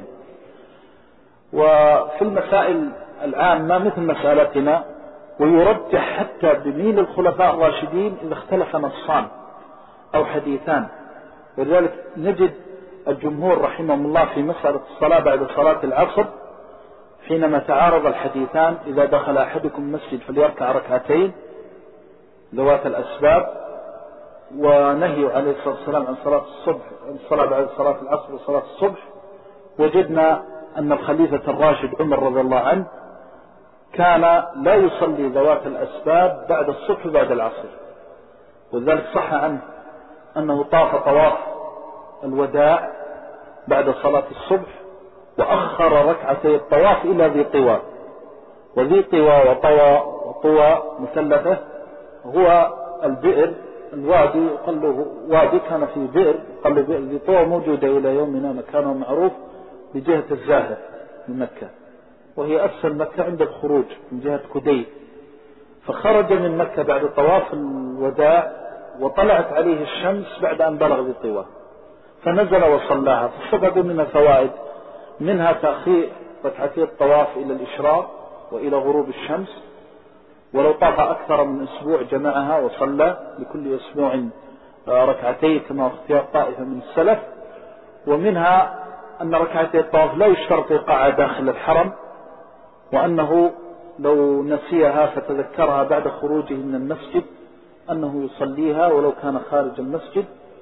وفي المسائل العامة مثل مسألتنا ويرجح حتى بميل الخلفاء الراشدين إذا اختلف نصان أو حديثان. ولذلك نجد الجمهور رحمهم الله في مسألة الصلاة بعد صلاة العصر حينما تعارض الحديثان إذا دخل أحدكم المسجد فليركع ركعتين ذوات الأسباب، ونهي عليه الصلاة والسلام عن صلاة الصبح، الصلاة بعد صلاة العصر وصلاة الصبح، وجدنا أن الخليفة الراشد عمر رضي الله عنه كان لا يصلي ذوات الأسباب بعد الصبح وبعد العصر. وذلك صح عنه أنه طاف طواف الوداع بعد صلاة الصبح وأخر ركعتي الطواف إلى ذي طوى. وذي طوى وطوى مثلثة هو البئر الوادي، يقال له وادي كان في بئر، قال له بئر ذي طوى موجودة إلى يومنا، مكانه معروف بجهة الزاهر من مكة، وهي أسفل مكة عند الخروج من جهة كدي. فخرج من مكة بعد طواف الوداع وطلعت عليه الشمس بعد أن بلغ ذي طوى، فنزل وصلاها. فاستفاد منها فوائد، منها تأخير ركعتي الطواف إلى الإشراق وإلى غروب الشمس، ولو طاف أكثر من أسبوع جمعها وصلى لكل أسبوع ركعتين كما اختيار طائفة من السلف. ومنها أن ركعتي الطواف لا يشترط إيقاعها داخل الحرم، وأنه لو نسيها فتذكرها بعد خروجه من المسجد أنه يصليها ولو كان خارج المسجد.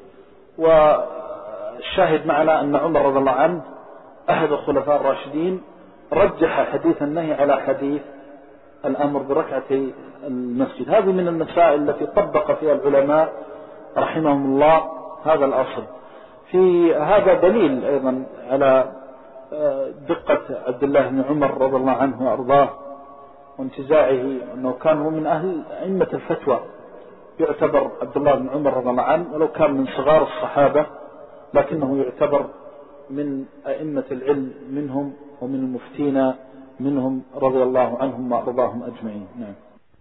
والشاهد معنا أن عمر رضي الله عنه أحد الخلفاء الراشدين رجح حديث النهي على حديث الأمر بركعتي المسجد. هذه من المسائل التي طبق فيها العلماء رحمهم الله هذا الأصل. في هذا دليل أيضا على دقة عبد الله بن عمر رضي الله عنه وأرضاه وانتزاعه، أنه كان هو من أهل أئمة الفتوى. يعتبر عبد الله بن عمر رضي الله عنه ولو كان من صغار الصحابة لكنه يعتبر من أئمة العلم منهم ومن المفتين منهم رضي الله عنهم وأرضاهم أجمعين. نعم.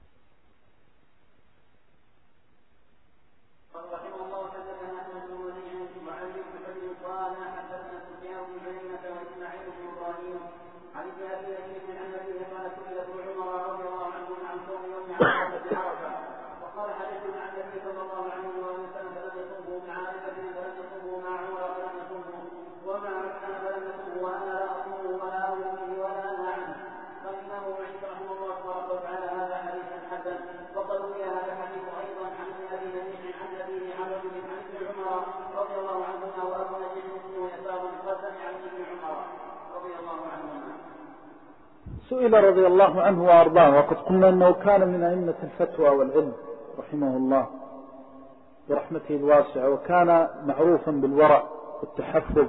سئل رضي الله عنه وأرضاه، وقد قلنا أنه كان من أئمة الفتوى والعلم رحمه الله برحمته الواسعة، وكان معروفا بالورع والتحفظ،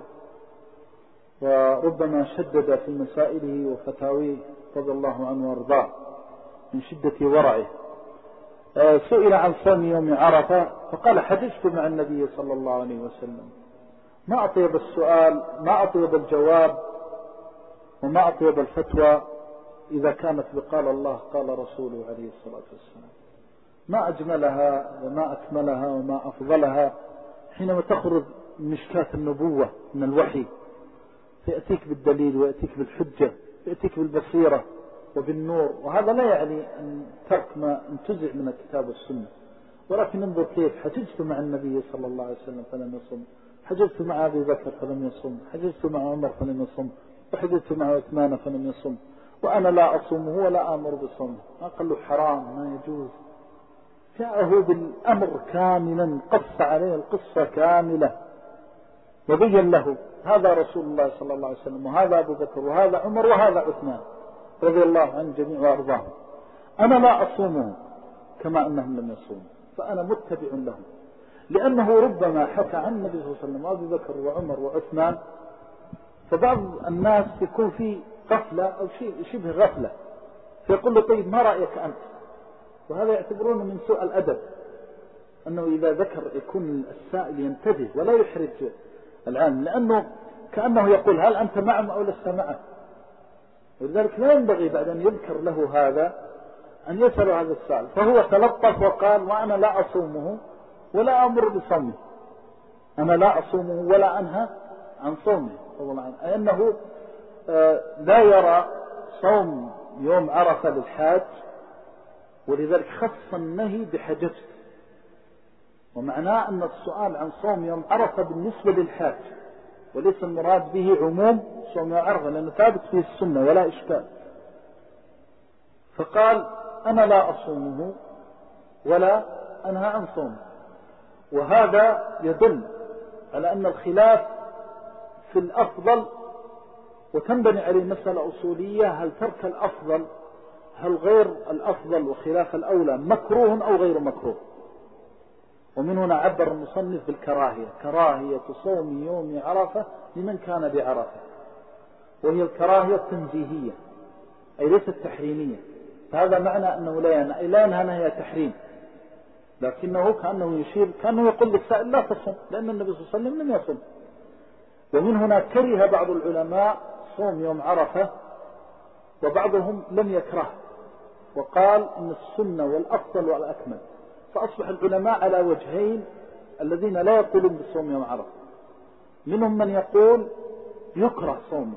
وربما شدد في مسائله وفتاويه رضي الله عنه وأرضاه من شدة ورعه. سئل عن صوم يوم عرفة فقال: حججت مع النبي صلى الله عليه وسلم. ما أطيب السؤال، ما أطيب الجواب، وما أطيب الفتوى إذا كانت بقال الله قال رسوله عليه الصلاة والسلام. ما أجملها وما أكملها وما أفضلها حينما تخرج مشكاة النبوة من الوحي، فيأتيك بالدليل ويأتيك بالحجة ويأتيك بالبصيرة وبالنور. وهذا لا يعني أن ترك ما انتزع من الكتاب والسنة، ولكن انظر كيف: حججت مع النبي صلى الله عليه وسلم فلم يصم، حججت مع أبي بكر فلم يصم، حججت مع عمر فلم يصم، وحججت مع عثمان فلم يصم، وأنا لا أصومه ولا آمر بصومه. ما قال له حرام ما يجوز، جاءه بالأمر كاملا، قص عليه القصة كاملة وبين له هذا رسول الله صلى الله عليه وسلم، وهذا أبو بكر، وهذا عمر، وهذا عثمان رضي الله عن جميع وأرضاهم. أنا لا أصومه كما أنهم لم يصوموا، فأنا متبع لهم، لأنه ربما حكى عن النبي صلى الله عليه وسلم وأبي بكر وعمر وعثمان، فبعض الناس يكون في غفلة أو شبه غفلة، فيقول له: طيب ما رأيك أنت؟ وهذا يعتبرونه من سوء الأدب، أنه إذا ذكر يكون السائل ينتبه ولا يحرج العالم، لأنه كأنه يقول: هل أنت معهم أو لست معه؟ ولذلك لا ينبغي بعد أن يذكر له هذا أن يسأل هذا السائل. فهو تلطف وقال: وأنا لا أصومه ولا أمر بصومه. أنا لا أصومه ولا أنهى عن صومه رضي الله عنه، أي أنه لا يرى صوم يوم عرفة للحاج، ولذلك خص النهي بحجته، ومعناه أن السؤال عن صوم يوم عرفة بالنسبة للحاج، وليس المراد به عموم صوم يوم عرفة، لأنه ثابت فيه السنة ولا إشكال. فقال أنا لا أصومه ولا أنهى عن صومه. وهذا يدل على أن الخلاف في الأفضل، وتنبني عليه مسألة أصولية: هل ترك الأفضل، هل غير الأفضل وخلاف الأولى مكروه أو غير مكروه؟ ومن هنا عبر المصنف بالكراهية، كراهية صوم يوم عرفة لمن كان بعرفة، وهي الكراهية التنزيهية أي ليست التحريمية. فهذا معنى أنه لا ينهى نهي تحريم، لكنه كأنه يشير، كأنه يقول للسائل لا تصم، لأن النبي صلى الله عليه وسلم لم يصم. ومن هنا كره بعض العلماء صوم يوم عرفة، وبعضهم لم يكره وقال إن السنة والأفضل والأكمل. فأصبح العلماء على وجهين الذين لا يقولون بصوم يوم عرفة. منهم من يقول يكره صومه،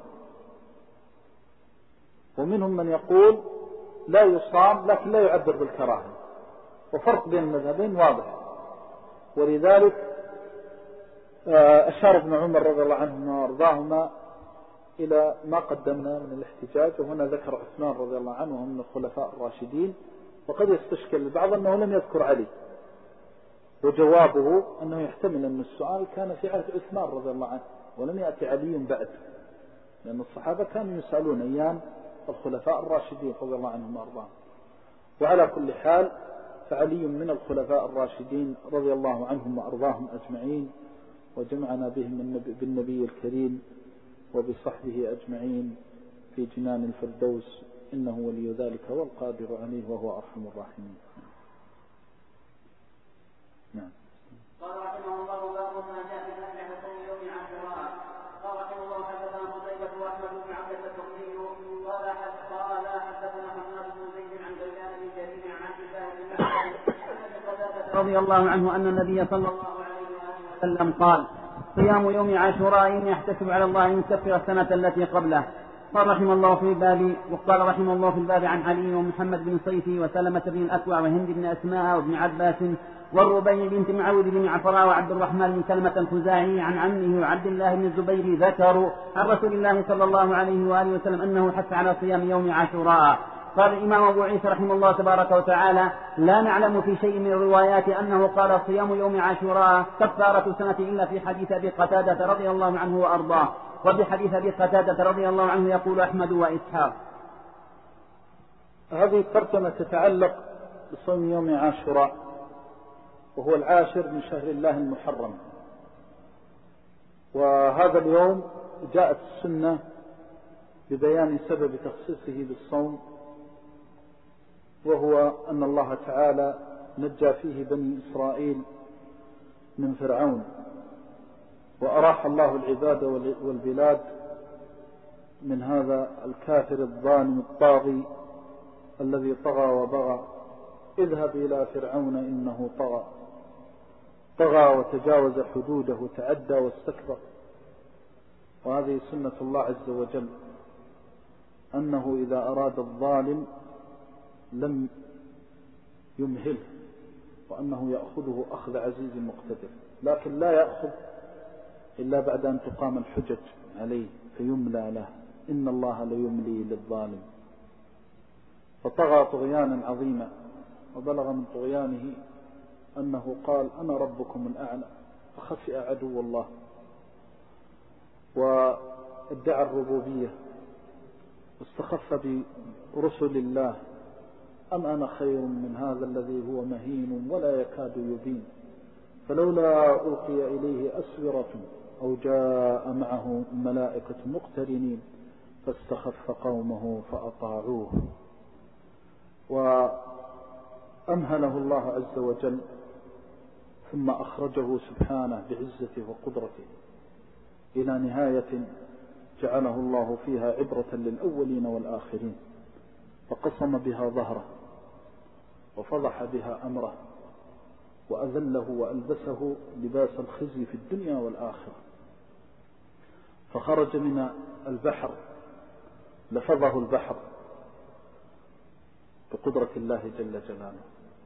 ومنهم من يقول لا يصام لكن لا يعبر بالكراهة، وفرق بين المذهبين واضح. ولذلك أشار ابن عمر رضي الله عنهما وارضاهما إلى ما قدمنا من الاحتجاج، وهنا ذكر عثمان رضي الله عنه وهو من الخلفاء الراشدين. وقد يستشكل البعض أنه لم يذكر علي، وجوابه أنه يحتمل أن السؤال كان في عهد عثمان رضي الله عنه ولم يأتي علي بعد، لأن الصحابة كانوا يسألون أيام الخلفاء الراشدين رضي الله عنهم وارضاهم. وعلى كل حال فعلي من الخلفاء الراشدين رضي الله عنهم وأرضاهم أجمعين، وجمعنا بهم بالنبي الكريم وبصحبه أجمعين في جنان الفردوس، إنه ولي ذلك والقادر عليه وهو أرحم الراحمين. نعم. قال رحمه الله باب ما جاء في النهي عن صوم يوم عاشوراء. قال رحمه الله حدثنا قتيبة واحمد بن عبد التقي قال حدثنا حماد بن زيد عن غيلان بن جرير عن عبد الله بن مسعود رضي الله عنه أن النبي صلى الله عليه وسلم قال: صيام يوم عاشوراء يحتسب على الله أن يكفر السنة التي قبله. قال رحمه الله في الباب، وقال رحمه الله في الباب عن علي ومحمد بن صيفي وسلمة بن الأكوع وهند بن أسماء وابن عباس والربيع بنت معاوذ بن عفراء وعبد الرحمن بن سلمة الخزاعي عن عمه وعبد الله بن الزبير ذكروا عن رسول الله صلى الله عليه وآله وسلم أنه حث على صيام يوم عاشوراء. قال الإمام أبو عيسى رحمه الله تبارك وتعالى: لا نعلم في شيء من الروايات أنه قال صيام يوم عاشوراء كفارة سنة إلا في حديث أبي قتادة رضي الله عنه وأرضاه، وبحديث أبي قتادة رضي الله عنه يقول أحمد وإسحاق. هذه الترجمة تتعلق بصوم يوم عاشوراء، وهو العاشر من شهر الله المحرم. وهذا اليوم جاءت السنة ببيان سبب تخصيصه بالصوم، وهو أن الله تعالى نجى فيه بني إسرائيل من فرعون، وأراح الله العباد والبلاد من هذا الكافر الظالم الطاغي الذي طغى وبغى. اذهب إلى فرعون إنه طغى وتجاوز حدوده وتعدى واستكبر. وهذه سنة الله عز وجل، أنه إذا أراد الظالم لم يمهله، وأنه يأخذه أخذ عزيز مقتدر، لكن لا يأخذ إلا بعد أن تقام الحجج عليه فيملى له، إن الله ليملي للظالم. فطغى طغيانا عظيما، وبلغ من طغيانه أنه قال: أنا ربكم الأعلى، فخسئ عدو الله وادعى الربوبية واستخف برسل الله: أم أنا خير من هذا الذي هو مهين ولا يكاد يبين، فلولا ألقي إليه أسورة أو جاء معه ملائكة مقترنين فاستخف قومه فأطاعوه. وأمهله الله عز وجل، ثم أخرجه سبحانه بعزته وقدرته إلى نهاية جعله الله فيها عبرة للأولين والآخرين، فقسم بها ظهره وفضح بها أمره وأذله وألبسه لباس الخزي في الدنيا والآخرة. فخرج من البحر، لفظه البحر بقدرة الله جل جلاله،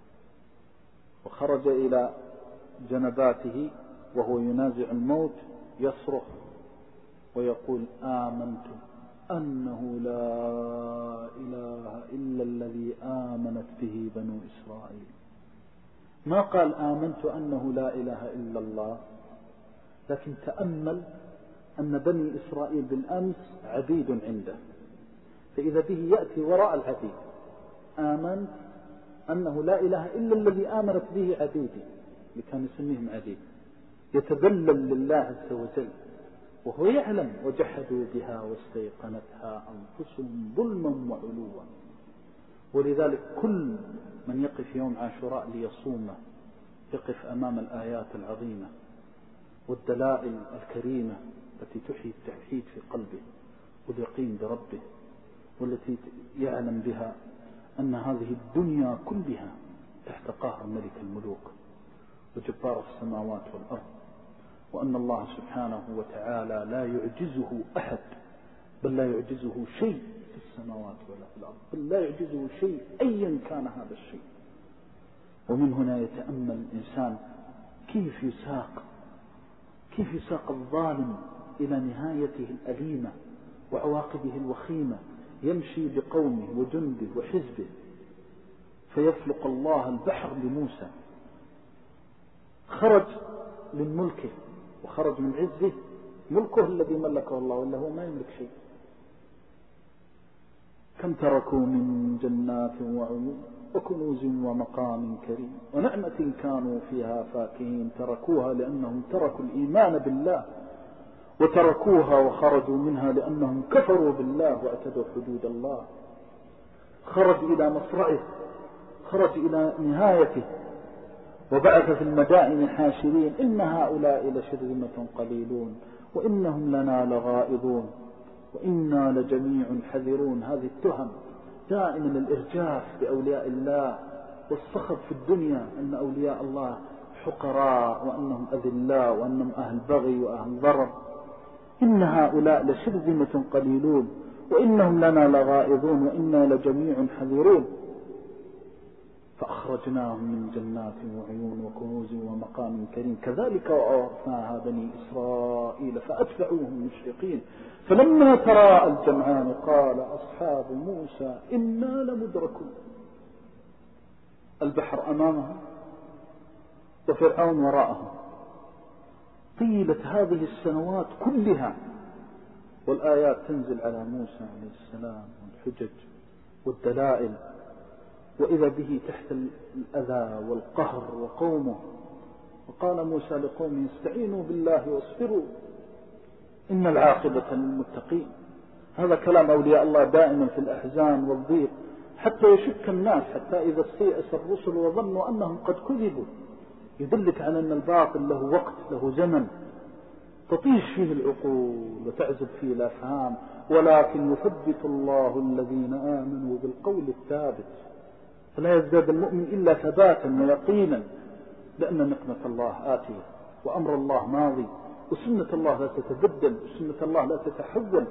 وخرج إلى جنباته وهو ينازع الموت يصرخ ويقول: آمنت أنه لا إله إلا الذي آمنت به بنو إسرائيل. ما قال آمنت أنه لا إله إلا الله، لكن تأمل أن بني إسرائيل بالأمس عبيد عنده، فإذا به يأتي وراء العبيد: آمنت أنه لا إله إلا الذي آمنت به عبيدي، لكان يسميهم عبيد، يتذلل لله عز وجل وهو يعلم: وجحدوا بها واستيقنتها أنفسهم ظلما وعلوا. ولذلك كل من يقف يوم عاشوراء ليصومه يقف أمام الآيات العظيمة والدلائل الكريمة التي تحيي التوحيد في قلبه واليقين بربه، والتي يعلم بها أن هذه الدنيا كلها تحت قهر ملك الملوك وجبار السماوات والأرض، وأن الله سبحانه وتعالى لا يعجزه أحد، بل لا يعجزه شيء في السماوات ولا في الأرض، بل لا يعجزه شيء أيا كان هذا الشيء. ومن هنا يتأمل الإنسان كيف يساق الظالم إلى نهايته الأليمة وعواقبه الوخيمة، يمشي بقومه وجنده وحزبه، فيفلق الله البحر لموسى. خرج من ملكه وخرج من عزه، ملكه الذي ملكه الله، ولا هو ما يملك شيء. كم تركوا من جنات وعيون وكنوز ومقام كريم ونعمة كانوا فيها فاكهين، تركوها لأنهم تركوا الإيمان بالله، وتركوها وخرجوا منها لأنهم كفروا بالله واعتدوا حدود الله. خرج إلى مصرعه، خرج إلى نهايته، وبعث في المدائن حاشرين: إن هؤلاء لشرذمة قليلون وإنهم لنا لغائظون وإنا لجميع حذرون. هذه التهم دائما الإرجاف بأولياء الله والصخب في الدنيا أن أولياء الله حقراء وأنهم أذلاء وأنهم أهل بغي وأهل ضرر. إن هؤلاء لشرذمة قليلون وإنهم لنا لغائظون وإنا لجميع حذرون. فأخرجناهم من جنات وعيون وكنوز ومقام كريم كذلك وأورثناها بني إسرائيل فأتبعوهم مشرقين. فلما تراءى الجمعان قال أصحاب موسى إنا لمدركون. البحر أمامهم وفرعون وراءهم، طيلة هذه السنوات كلها والآيات تنزل على موسى عليه السلام والحجج والدلائل، وإذا به تحت الأذى والقهر وقومه. وقال موسى لقومه: استعينوا بالله واصبروا إن العاقبة للمتقين. هذا كلام أولياء الله دائما في الأحزان والضيق، حتى يشك الناس، حتى إذا استيأس الرسل وظنوا أنهم قد كذبوا، يدلك على أن الباطل له وقت، له زمن تطيش فيه العقول وتعزب فيه الأفهام، ولكن يثبت الله الذين آمنوا بالقول الثابت، فلا يزداد المؤمن إلا ثباتا ويقينا، لأن نقمة الله آتية وأمر الله ماضي، وسنة الله لا تتبدل وسنة الله لا تتحول.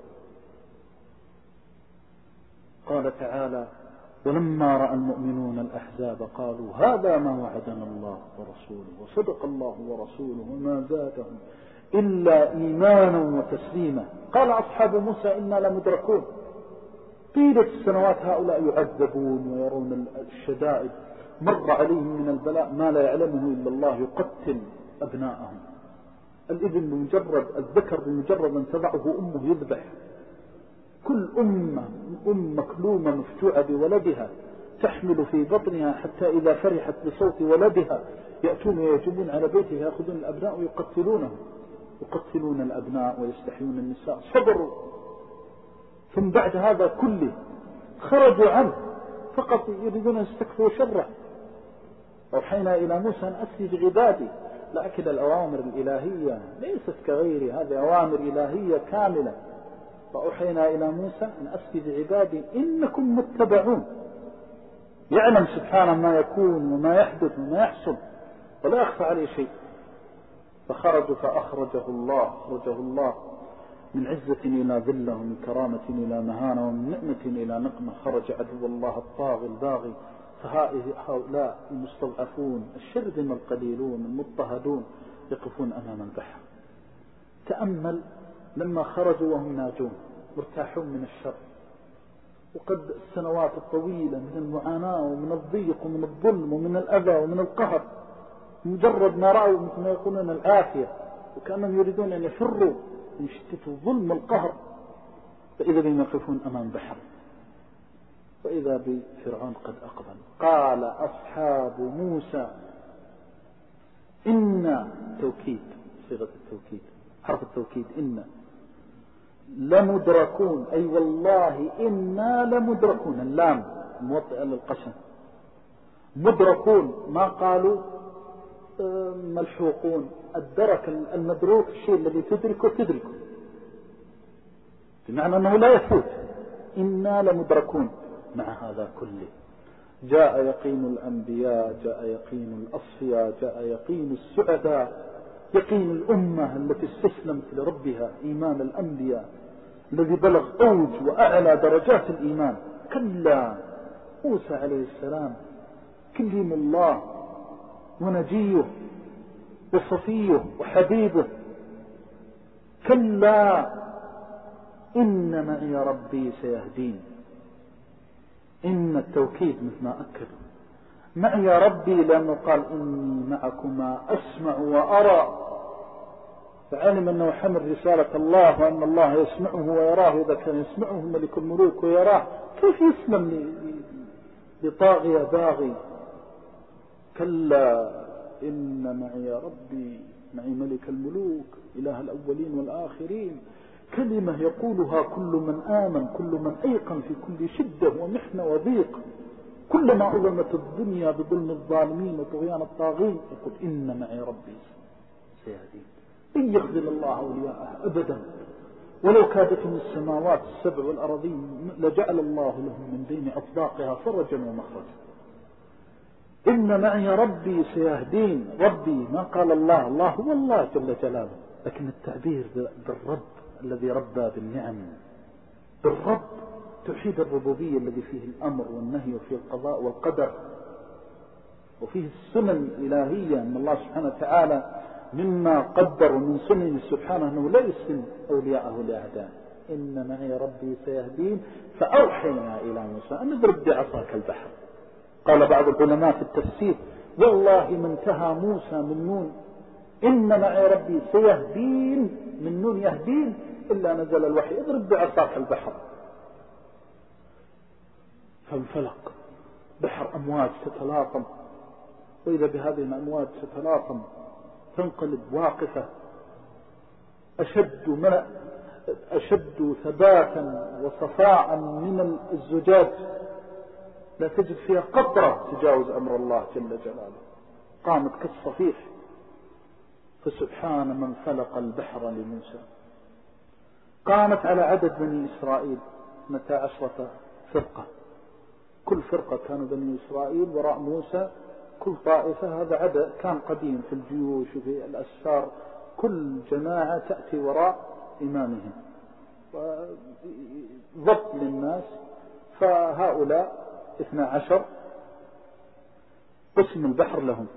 قال تعالى: ولما رأى المؤمنون الأحزاب قالوا هذا ما وعدنا الله ورسوله وصدق الله ورسوله وما زادهم إلا إيمانا وتسليما. قال أصحاب موسى إنا لمدركون. طيلة السنوات هؤلاء يعذبون ويرون الشدائد، مر عليهم من البلاء ما لا يعلمه إلا الله، يقتل أبناءهم. الابن بمجرد الذكر بمجرد أن تضعه أمه يذبح. كل أم مكلومة مفجوعة بولدها تحمل في بطنها، حتى إذا فرحت بصوت ولدها يأتون ويجبون على بيته يأخذون الأبناء ويقتلونهم، يقتلون الأبناء ويستحيون النساء. صبروا. ثم بعد هذا كله خرجوا عنه، فقط يريدون أن يستكفوا شره. أوحينا إلى موسى أن أسر بعبادي، لكن الأوامر الإلهية ليست كغير هذه، أوامر إلهية كاملة. فأوحينا إلى موسى أن أسر بعبادي إنكم متبعون. يعلم سبحانه ما يكون وما يحدث وما يحصل، ولا يخفى عليه شيء. فخرجوا فأخرجه الله من عزة إلى ذلة، ومن كرامة إلى مهانة، ومن نعمة إلى نقمة. خرج عدو الله الطاغي الباغي. فهؤلاء المستضعفون الشرذمة القليلون المضطهدون يقفون أمام البحر. تأمل لما خرجوا وهم ناجون مرتاحون من الشر، وقد السنوات الطويلة من المعاناة ومن الضيق ومن الظلم ومن الأذى ومن القهر، مجرد ما رأوا مثل ما يقولون العافية، وكانهم يريدون أن يفروا من شدة الظلم والقهر، فإذا بهم يقفون أمام بحر، وإذا بفرعون قد أقبل. قال أصحاب موسى إنا توكيد، صيغة التوكيد، حرف التوكيد إنا لمدركون، أي والله إنا لمدركون، اللام موطئة للقسم. مدركون ما قالوا ملحوقون. الدرك المدروك الشيء الذي تدركه بمعنى أنه لا يفوت. إنا لمدركون. مع هذا كله جاء يقين الأنبياء، جاء يقين الأصفياء، جاء يقين السعداء، يقين الأمة التي استسلمت لربها، إيمان الأنبياء الذي بلغ أوج وأعلى درجات الإيمان. كلا، موسى عليه السلام كلم الله ونجيه وصفيه وحبيبه. كلا إن معي ربي سيهدين. إن التوكيد مثل ما أكدوا، معي ربي، لأنه قال إني معكما أسمع وأرى، فعلم أنه حمل رسالة الله وأن الله يسمعه ويراه. إذا كان يسمعه ملك الملوك ويراه، كيف يسلم لطاغية باغي؟ كلا إن معي ربي، معي ملك الملوك إله الأولين والآخرين. كلمة يقولها كل من آمن، كل من أيقن في كل شدة ومحنة وضيق. كلما أظلمت الدنيا بظلم الظالمين وطغيان الطاغين يقول إن معي ربي سيهدين. إن يخذل الله أولياءه أبدا، ولو كادتهم السماوات السبع والأرضين لجعل الله لهم من بين أطباقها فرجا ومخرجا. إن معي ربي سيهدين. ربي ما قال الله، الله هو الله جل جلاله، لكن التعبير بالرب الذي ربى بالنعم، بالرب، توحيد الربوبية الذي فيه الأمر والنهي وفيه القضاء والقدر وفيه السنن الإلهية. أن الله سبحانه وتعالى مما قدر من سنن سبحانه أنه لا يسلم أولياءه لأعداء. إن معي ربي سيهدين. فأوحينا إلى موسى أن اضرب بعصاك البحر. قال بعض العلماء في التفسير والله ما انتهى موسى من نون إن معي ربي سيهدين، من نون يهدين، إلا نزل الوحي اضرب بعصاك البحر. فانفلق بحر، أمواج تتلاطم، وإذا بهذه الأمواج تتلاطم تنقلب واقفة أشد ثباتا وصفاء من الزجاج، لا تجد فيها قطرة تجاوز أمر الله جل جلاله. قامت كالصفيح. فسبحان من خلق البحر لموسى. قامت على عدد بني إسرائيل 12 فرقة، كل فرقة كانوا بني إسرائيل وراء موسى، كل طائفة. هذا عدد كان قديم في الجيوش وفي الأسفار، كل جماعة تأتي وراء إمامهم وضبط للناس. فهؤلاء 12 قسم البحر لهم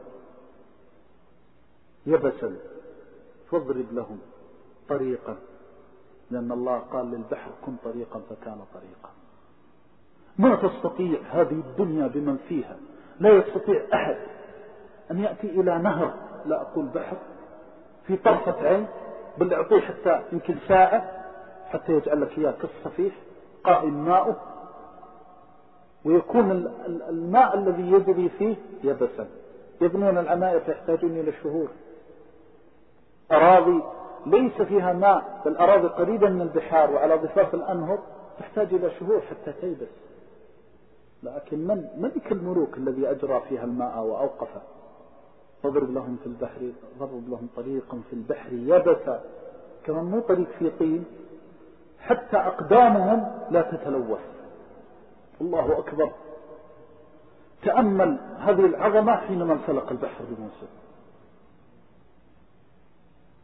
يبسا، فاضرب لهم طريقا، لأن الله قال للبحر كن طريقا فكان طريقا. ما تستطيع هذه الدنيا بمن فيها، لا يستطيع أحد أن يأتي إلى نهر، لا أقول بحر، في طرفة عين، بل أعطيه حتى يمكن ساعة حتى يجعل لك إياه كالصفيح قائم ماؤه، ويكون الماء الذي يجري فيه يبسا. يبنون العماير فيحتاجون إلى شهور. أراضي ليس فيها ماء، بل أراضي قريبة من البحار وعلى ضفاف الأنهر تحتاج إلى شهور حتى تيبس. لكن من ملك الملوك الذي أجرى فيها الماء وأوقفه. فاضرب لهم في البحر، ضرب لهم طريقا في البحر يبسا، كما مو طريق في طين، حتى أقدامهم لا تتلوث. الله أكبر. تأمل هذه العظمة حينما انفلق البحر بموسى.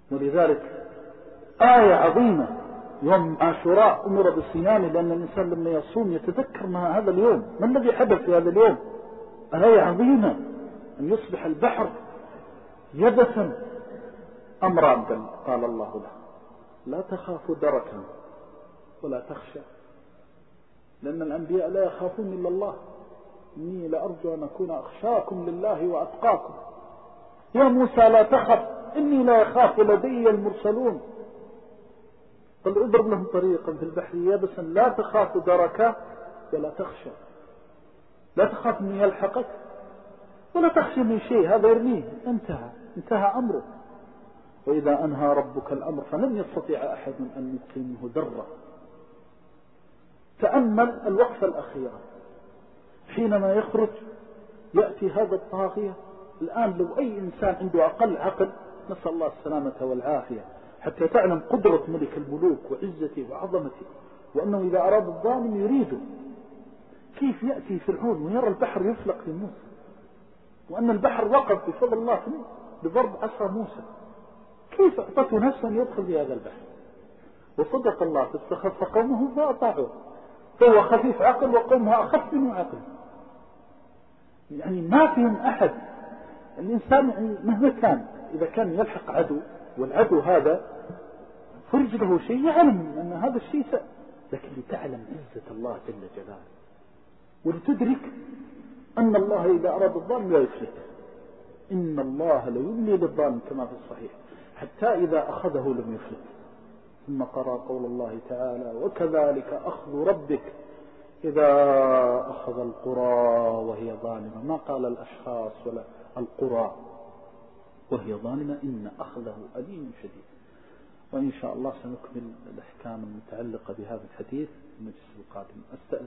ولذلك آية عظيمة يوم عاشوراء أمر بالصيام، لأن الإنسان لما يصوم يتذكر ما هذا اليوم، ما الذي حدث في هذا اليوم. آية عظيمة أن يصبح البحر يبسا. أمران قال الله له: لا تخافوا دركا ولا تخشى، لأن الأنبياء لا يخافون إلا الله. إني لأرجو أن أكون أخشاكم لله وأتقاكم. يا موسى لا تخف، إني لا يخاف لدي المرسلون. قال اضرب لهم طريقا في البحر يبسا لا تخاف دركا ولا تخشى. لا تخاف من يلحقك ولا تخشى من شيء، هذا يرميه، انتهى أمره. وإذا أنهى ربك الأمر فلن يستطيع أحد أن يبقي منه ذرة. تأمل الوقفة الأخيرة حينما يخرج يأتي هذا الطاغية. الآن لو أي إنسان عنده أقل عقل، نسأل الله السلامة والعافية، حتى تعلم قدرة ملك الملوك وعزته وعظمته، وأنه إذا أراد الظالم يريده. كيف يأتي فرعون ويرى البحر يفلق في موسى، وأن البحر وقف بفضل الله بضرب عصا موسى. كيف أعطته نفسا يدخل في هذا البحر؟ وصدق الله فاستخف قومه فأطاعوه، فهو خفيف عقل وقومه أخف منه عقل. يعني ما فيهم أحد. الإنسان مهما كان إذا كان يلحق عدو، والعدو هذا فرج له شيء، يعلم أن هذا الشيء لكن لتعلم عزة الله جل جلاله، ولتدرك أن الله إذا أراد الظالم لا يفلت. إن الله ليملي للظالم كما في الصحيح حتى إذا أخذه لم يفلت. ثم قرأ قول الله تعالى: وكذلك أخذ ربك إذا أخذ القرى وهي ظالمة. ما قال الأشخاص ولا القرى وهي ظالمة، إن أخذه أليم شديد. وإن شاء الله سنكمل الأحكام المتعلقة بهذا الحديث في المجلس القادم.